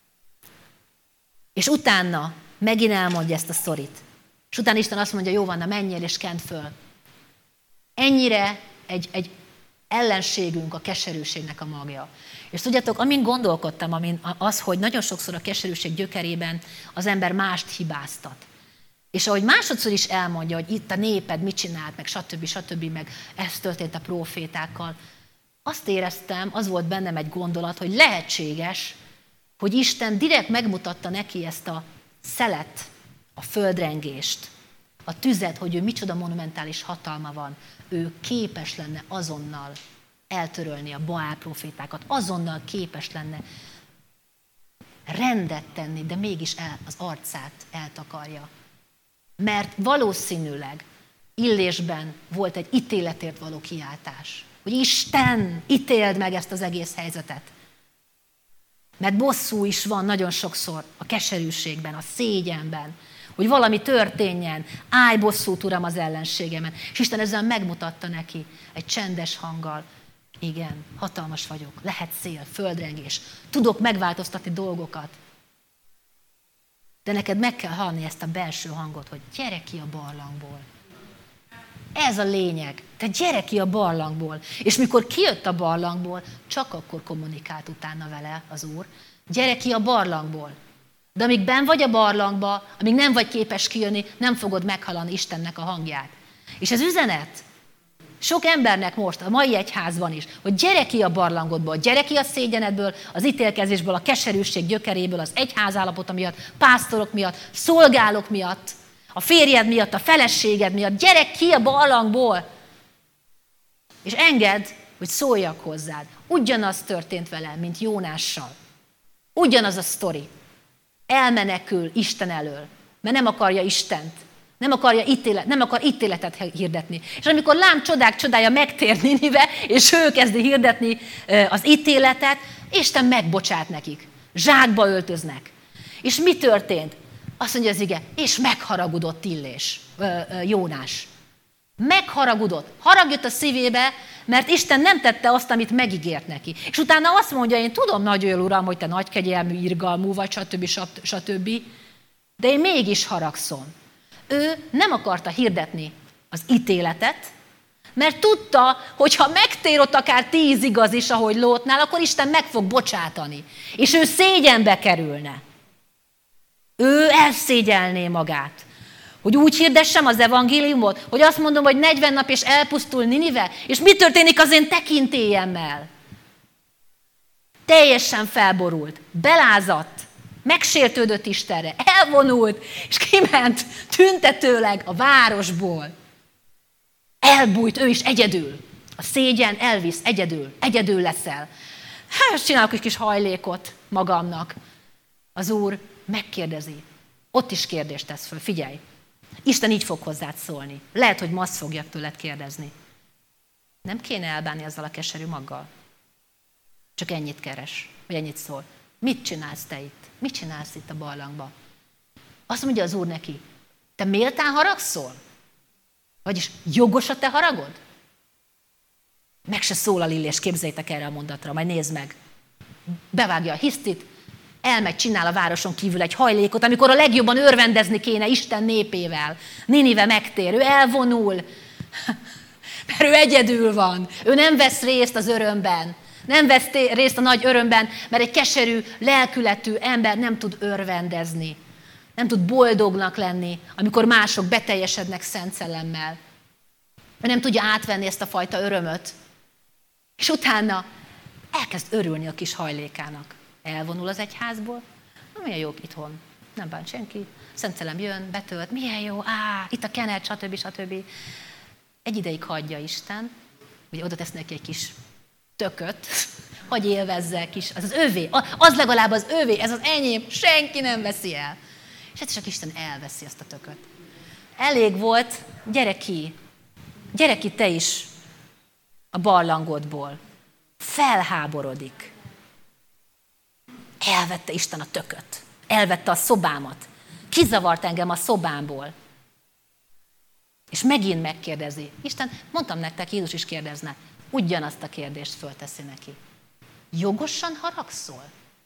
És utána megint elmondja ezt a sztorit. És utána Isten azt mondja, jó van, na menjél és kent föl. Ennyire egy ellenségünk a keserűségnek a magja. És tudjátok, amin gondolkodtam, az, hogy nagyon sokszor a keserűség gyökerében az ember mást hibáztat. És ahogy másodszor is elmondja, hogy itt a néped mit csinált, meg stb., meg ez történt a prófétákkal, azt éreztem, az volt bennem egy gondolat, hogy lehetséges, hogy Isten direkt megmutatta neki ezt a szelet, a földrengést, a tüzet, hogy ő micsoda monumentális hatalma van, ő képes lenne azonnal eltörölni a Baál profétákat, azonnal képes lenne rendet tenni, de mégis az arcát eltakarja. Mert valószínűleg Illésben volt egy ítéletért való kiáltás. Hogy Isten, ítéld meg ezt az egész helyzetet. Mert bosszú is van nagyon sokszor a keserűségben, a szégyenben, hogy valami történjen, állj bosszút, Uram, az ellenségemen. És Isten ezzel megmutatta neki egy csendes hanggal, igen, hatalmas vagyok, lehet szél, földrengés, tudok megváltoztatni dolgokat. De neked meg kell hallani ezt a belső hangot, hogy gyere ki a barlangból. Ez a lényeg. Te gyere ki a barlangból. És mikor kijött a barlangból, csak akkor kommunikált utána vele az Úr. Gyere ki a barlangból. De amíg benn vagy a barlangba, amíg nem vagy képes kijönni, nem fogod meghallani Istennek a hangját. És ez üzenet sok embernek most, a mai egyházban is, hogy gyere ki a barlangodból, gyere ki a szégyenedből, az ítélkezésből, a keserűség gyökeréből, az egyház állapota miatt, pásztorok miatt, szolgálók miatt, a férjed miatt, a feleséged miatt. Gyere ki a barlangból, és engedd, hogy szóljak hozzád. Ugyanaz történt velem, mint Jónással. Ugyanaz a sztori. Elmenekül Isten elől, mert nem akarja Istent. Nem akar ítéletet hirdetni. És amikor lám csodák csodája megtér Ninive, és ő kezdi hirdetni az ítéletet, Isten megbocsát nekik. Zsákba öltöznek. És mi történt? Azt mondja az ige, és megharagudott Jónás. Megharagudott. Harag jött a szívébe, mert Isten nem tette azt, amit megígért neki. És utána azt mondja, én tudom, nagyon Uram, hogy te nagy kegyelmű, irgalmú vagy, stb. De én mégis haragszom. Ő nem akarta hirdetni az ítéletet, mert tudta, hogy ha megtér ott akár 10 igaz is, ahogy Lótnál, akkor Isten meg fog bocsátani. És ő szégyenbe kerülne. Ő elszégyelné magát. Hogy úgy hirdessem az evangéliumot, hogy azt mondom, hogy 40 nap és elpusztul Ninive, és mi történik az én tekintélyemmel? Teljesen felborult, belázadt, megsértődött Istenre, elvonult, és kiment tüntetőleg a városból. Elbújt ő is egyedül. A szégyen elvisz egyedül leszel. Hát, csinálok egy kis hajlékot magamnak. Az Úr megkérdezi. Ott is kérdést tesz föl, figyelj. Isten így fog hozzád szólni. Lehet, hogy ma azt fogjak tőled kérdezni. Nem kéne elbánni azzal a keserű maggal? Csak ennyit keres, vagy ennyit szól. Mit csinálsz te itt? Mit csinálsz itt a barlangba? Azt mondja az Úr neki, te méltán haragszol? Vagyis jogos a te haragod? Meg se szólal Illés, képzeljétek erre a mondatra, majd nézd meg. Bevágja a hisztit, elmegy, csinál a városon kívül egy hajlékot, amikor a legjobban örvendezni kéne Isten népével. Ninive megtér, ő elvonul, mert ő egyedül van. Ő nem vesz részt az örömben. Nem vesz részt a nagy örömben, mert egy keserű, lelkületű ember nem tud örvendezni. Nem tud boldognak lenni, amikor mások beteljesednek Szent Szellemmel. Ő nem tudja átvenni ezt a fajta örömöt. És utána elkezd örülni a kis hajlékának. Elvonul az egyházból. Milyen jó itthon. Nem bánt senki. Szent Szellem jön, betölt. Milyen jó. Itt a kenet, stb. Egy ideig hagyja Isten. Ugye oda tesz neki egy kis tököt, hogy élvezze kis, az övé, az legalább az övé, ez az enyém, senki nem veszi el. És egyszer csak Isten elveszi ezt a tököt. Elég volt, gyere ki te is a barlangodból. Felháborodik. Elvette Isten a tököt. Elvette a szobámat. Kizavart engem a szobámból. És megint megkérdezi. Isten, mondtam nektek, Jézus is kérdezne. Ugyanazt a kérdést fölteszi neki. Jogosan haragszol?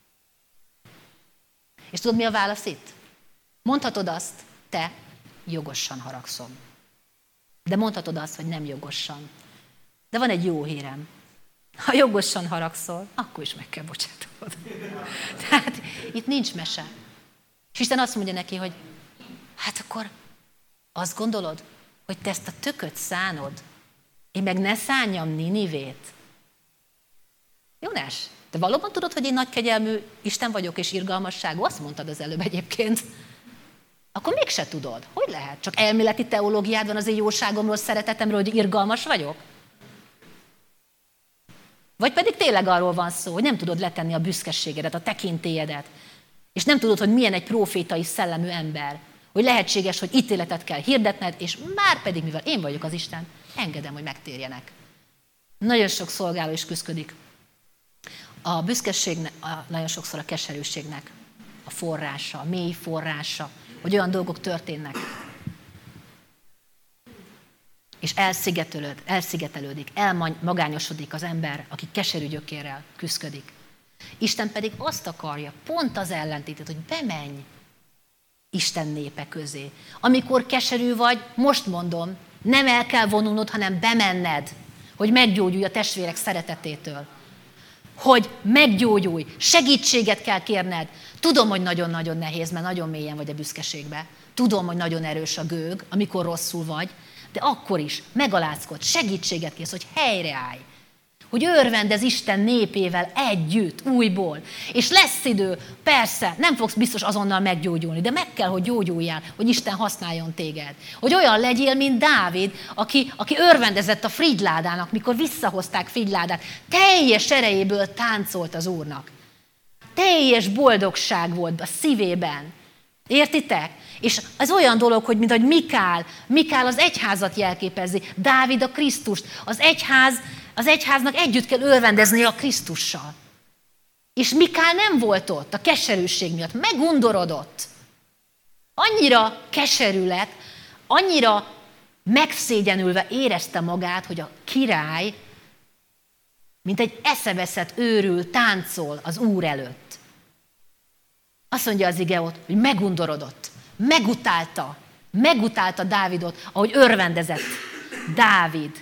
És tudod, mi a válasz itt? Mondhatod azt, te jogosan haragszom. De mondhatod azt, hogy nem jogosan. De van egy jó hírem. Ha jogosan haragszol, akkor is meg kell bocsátanod. Tehát itt nincs mese. És Isten azt mondja neki, hogy hát akkor azt gondolod, hogy te ezt a tököt szánod, én meg ne szánjam Ninivét. Jónás, te valóban tudod, hogy én nagy kegyelmű Isten vagyok és irgalmasságú? Azt mondtad az előbb egyébként. akkor mégse tudod. Hogy lehet? Csak elméleti teológiád van az én jóságomról, szeretetemről, hogy irgalmas vagyok? Vagy pedig tényleg arról van szó, hogy nem tudod letenni a büszkeségedet, a tekintélyedet, és nem tudod, hogy milyen egy prófétai szellemű ember, hogy lehetséges, hogy ítéletet kell hirdetned, és már pedig, mivel én vagyok az Isten, engedem, hogy megtérjenek. Nagyon sok szolgáló is küszködik. A büszkeségnek, nagyon sokszor a keserűségnek a forrása, a mély forrása, hogy olyan dolgok történnek. És elszigetelődik, elmagányosodik az ember, aki keserű gyökérrel küszködik. Isten pedig azt akarja, pont az ellentétet, hogy bemenj Isten népe közé. Amikor keserű vagy, most mondom, nem el kell vonulnod, hanem bemenned, hogy meggyógyulj a testvérek szeretetétől. Hogy meggyógyulj, segítséget kell kérned. Tudom, hogy nagyon-nagyon nehéz, mert nagyon mélyen vagy a büszkeségbe. Tudom, hogy nagyon erős a gőg, amikor rosszul vagy, de akkor is megalázkodj, segítséget kérsz, hogy helyreállj. Hogy örvendez Isten népével együtt, újból. És lesz idő, persze, nem fogsz biztos azonnal meggyógyulni, de meg kell, hogy gyógyuljál, hogy Isten használjon téged. Hogy olyan legyél, mint Dávid, aki örvendezett a frigyládának, mikor visszahozták frigyládát. Teljes erejéből táncolt az Úrnak. Teljes boldogság volt a szívében. Értitek? És ez olyan dolog, hogy mint hogy Mikál az egyházat jelképezi, Dávid a Krisztust. Az egyháznak együtt kell örvendeznie a Krisztussal. És Mikál nem volt ott a keserűség miatt, megundorodott. Annyira keserű lett, annyira megszégyenülve érezte magát, hogy a király, mint egy eszeveszett őrül táncol az Úr előtt. Azt mondja az ige ott, hogy megundorodott, megutálta Dávidot, ahogy örvendezett Dávid.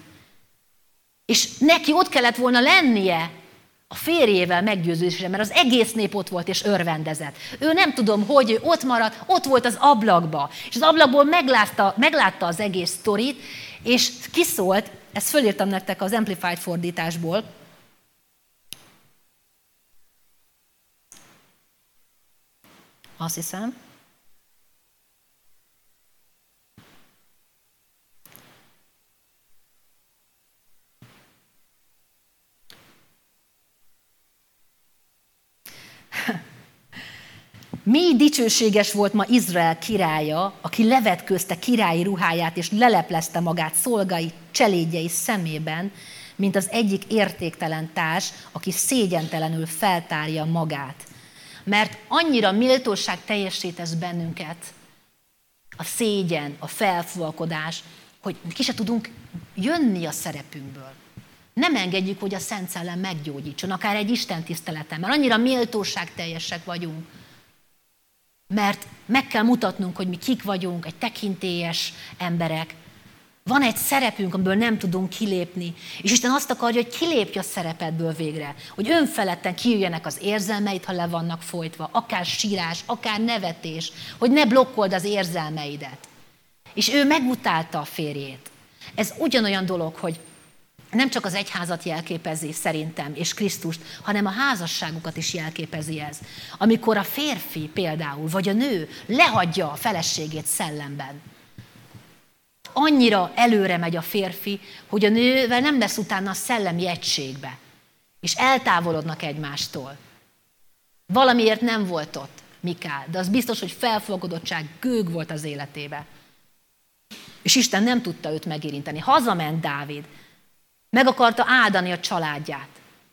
És neki ott kellett volna lennie a férjével meggyőződésre, mert az egész nép ott volt és örvendezett. Ő nem tudom, hogy ő ott maradt, ott volt az ablakba, és az ablakból meglátta az egész sztorit, és kiszólt, ezt fölírtam nektek az Amplified fordításból, azt hiszem, mi dicsőséges volt ma Izrael királya, aki levetkőzte királyi ruháját, és leleplezte magát szolgai, cselédjei szemében, mint az egyik értéktelen társ, aki szégyentelenül feltárja magát. Mert annyira méltóság teljessé tesz bennünket a szégyen, a felfúvalkodás, hogy ki se tudunk jönni a szerepünkből. Nem engedjük, hogy a Szent Szellem meggyógyítson, akár egy istentiszteleten, mert annyira méltóságteljesek vagyunk. Mert meg kell mutatnunk, hogy mi kik vagyunk, egy tekintélyes emberek. Van egy szerepünk, amiből nem tudunk kilépni. És Isten azt akarja, hogy kilépj a szerepedből végre. Hogy önfeledten kijöjjenek az érzelmeid, ha le vannak folytva. Akár sírás, akár nevetés. Hogy ne blokkold az érzelmeidet. És ő megutálta a férjét. Ez ugyanolyan dolog, hogy nem csak az egyházat jelképezi szerintem, és Krisztust, hanem a házasságukat is jelképezi ez. Amikor a férfi például, vagy a nő lehagyja a feleségét szellemben. Annyira előre megy a férfi, hogy a nővel nem lesz utána a szellemi egységbe. És eltávolodnak egymástól. Valamiért nem volt ott Mikál, de az biztos, hogy felfogodottság, gőg volt az életébe. És Isten nem tudta őt megérinteni. Hazament Dávid. Meg akarta áldani a családját.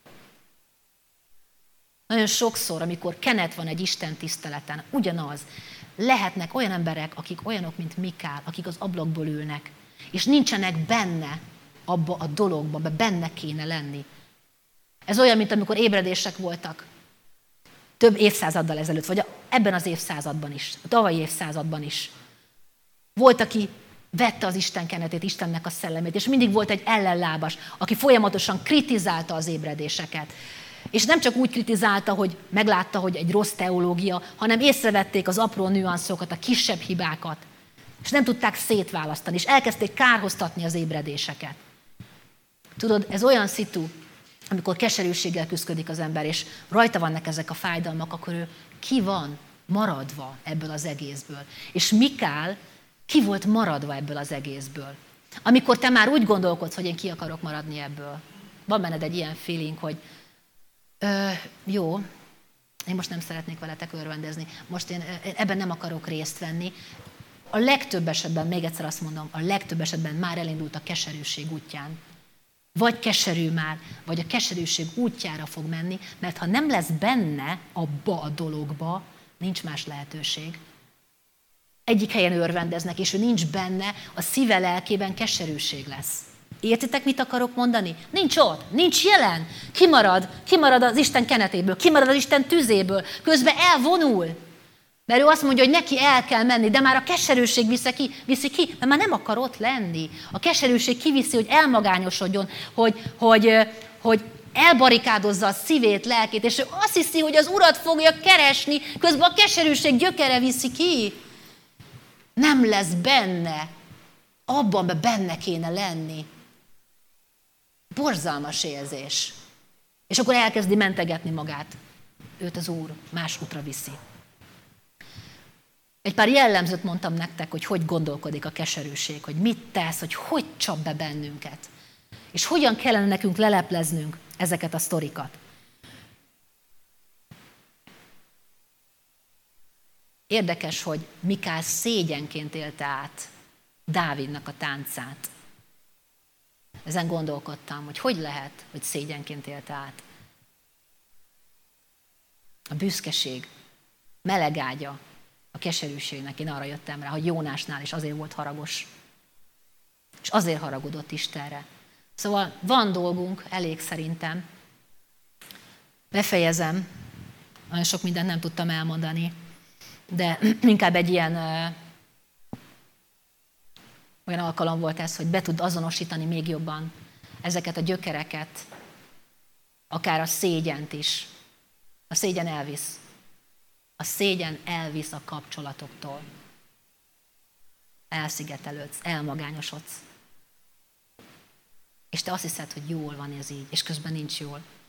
Nagyon sokszor, amikor kenet van egy Isten tiszteleten, ugyanaz, lehetnek olyan emberek, akik olyanok, mint Mikál, akik az ablakból ülnek, és nincsenek benne abba a dologba, benne kéne lenni. Ez olyan, mint amikor ébredések voltak több évszázaddal ezelőtt, vagy ebben az évszázadban is, a tavalyi évszázadban is. Volt, aki vette az Isten kenetét, Istennek a szellemét, és mindig volt egy ellenlábas, aki folyamatosan kritizálta az ébredéseket. És nem csak úgy kritizálta, hogy meglátta, hogy egy rossz teológia, hanem észrevették az apró nüanszokat, a kisebb hibákat, és nem tudták szétválasztani, és elkezdték kárhoztatni az ébredéseket. Tudod, ez olyan szitu, amikor keserűséggel küszködik az ember, és rajta vannak ezek a fájdalmak, akkor ő ki van, maradva ebből az egészből. És Mikál ki volt maradva ebből az egészből. Amikor te már úgy gondolkodsz, hogy én ki akarok maradni ebből. Van benned egy ilyen feeling, hogy jó, én most nem szeretnék veletek örvendezni, most én ebben nem akarok részt venni. A legtöbb esetben, még egyszer azt mondom, a legtöbb esetben már elindult a keserűség útján. Vagy keserű már, vagy a keserűség útjára fog menni, mert ha nem lesz benne abba a dologba, nincs más lehetőség. Egyik helyen örvendeznek, és ő nincs benne, a szíve lelkében keserűség lesz. Értitek, mit akarok mondani? Nincs ott, nincs jelen. Kimarad az Isten kenetéből, kimarad az Isten tüzéből, közben elvonul. Mert ő azt mondja, hogy neki el kell menni, de már a keserűség viszi ki, mert már nem akar ott lenni. A keserűség kiviszi, hogy elmagányosodjon, hogy elbarikádozza a szívét, lelkét, és ő azt hiszi, hogy az Urat fogja keresni, közben a keserűség gyökere viszi ki. Nem lesz benne. Abban benne kéne lenni. Borzalmas érzés. És akkor elkezdi mentegetni magát. Őt az Úr más útra viszi. Egy pár jellemzőt mondtam nektek, hogy gondolkodik a keserűség, hogy mit tesz, hogy csap be bennünket. És hogyan kellene nekünk lelepleznünk ezeket a sztorikat. Érdekes, hogy Mikál szégyenként élte át Dávidnak a táncát. Ezen gondolkodtam, hogy lehet, hogy szégyenként élte át. A büszkeség, meleg ágya a keserűségnek, én arra jöttem rá, hogy Jónásnál is azért volt haragos. És azért haragudott Istenre. Szóval van dolgunk, elég szerintem. Befejezem, nagyon sok mindent nem tudtam elmondani, de inkább egy ilyen olyan alkalom volt ez, hogy be tud azonosítani még jobban ezeket a gyökereket, akár a szégyent is. A szégyen elvisz. A szégyen elvisz a kapcsolatoktól. Elszigetelődsz, elmagányosodsz. És te azt hiszed, hogy jól van ez így, és közben nincs jól.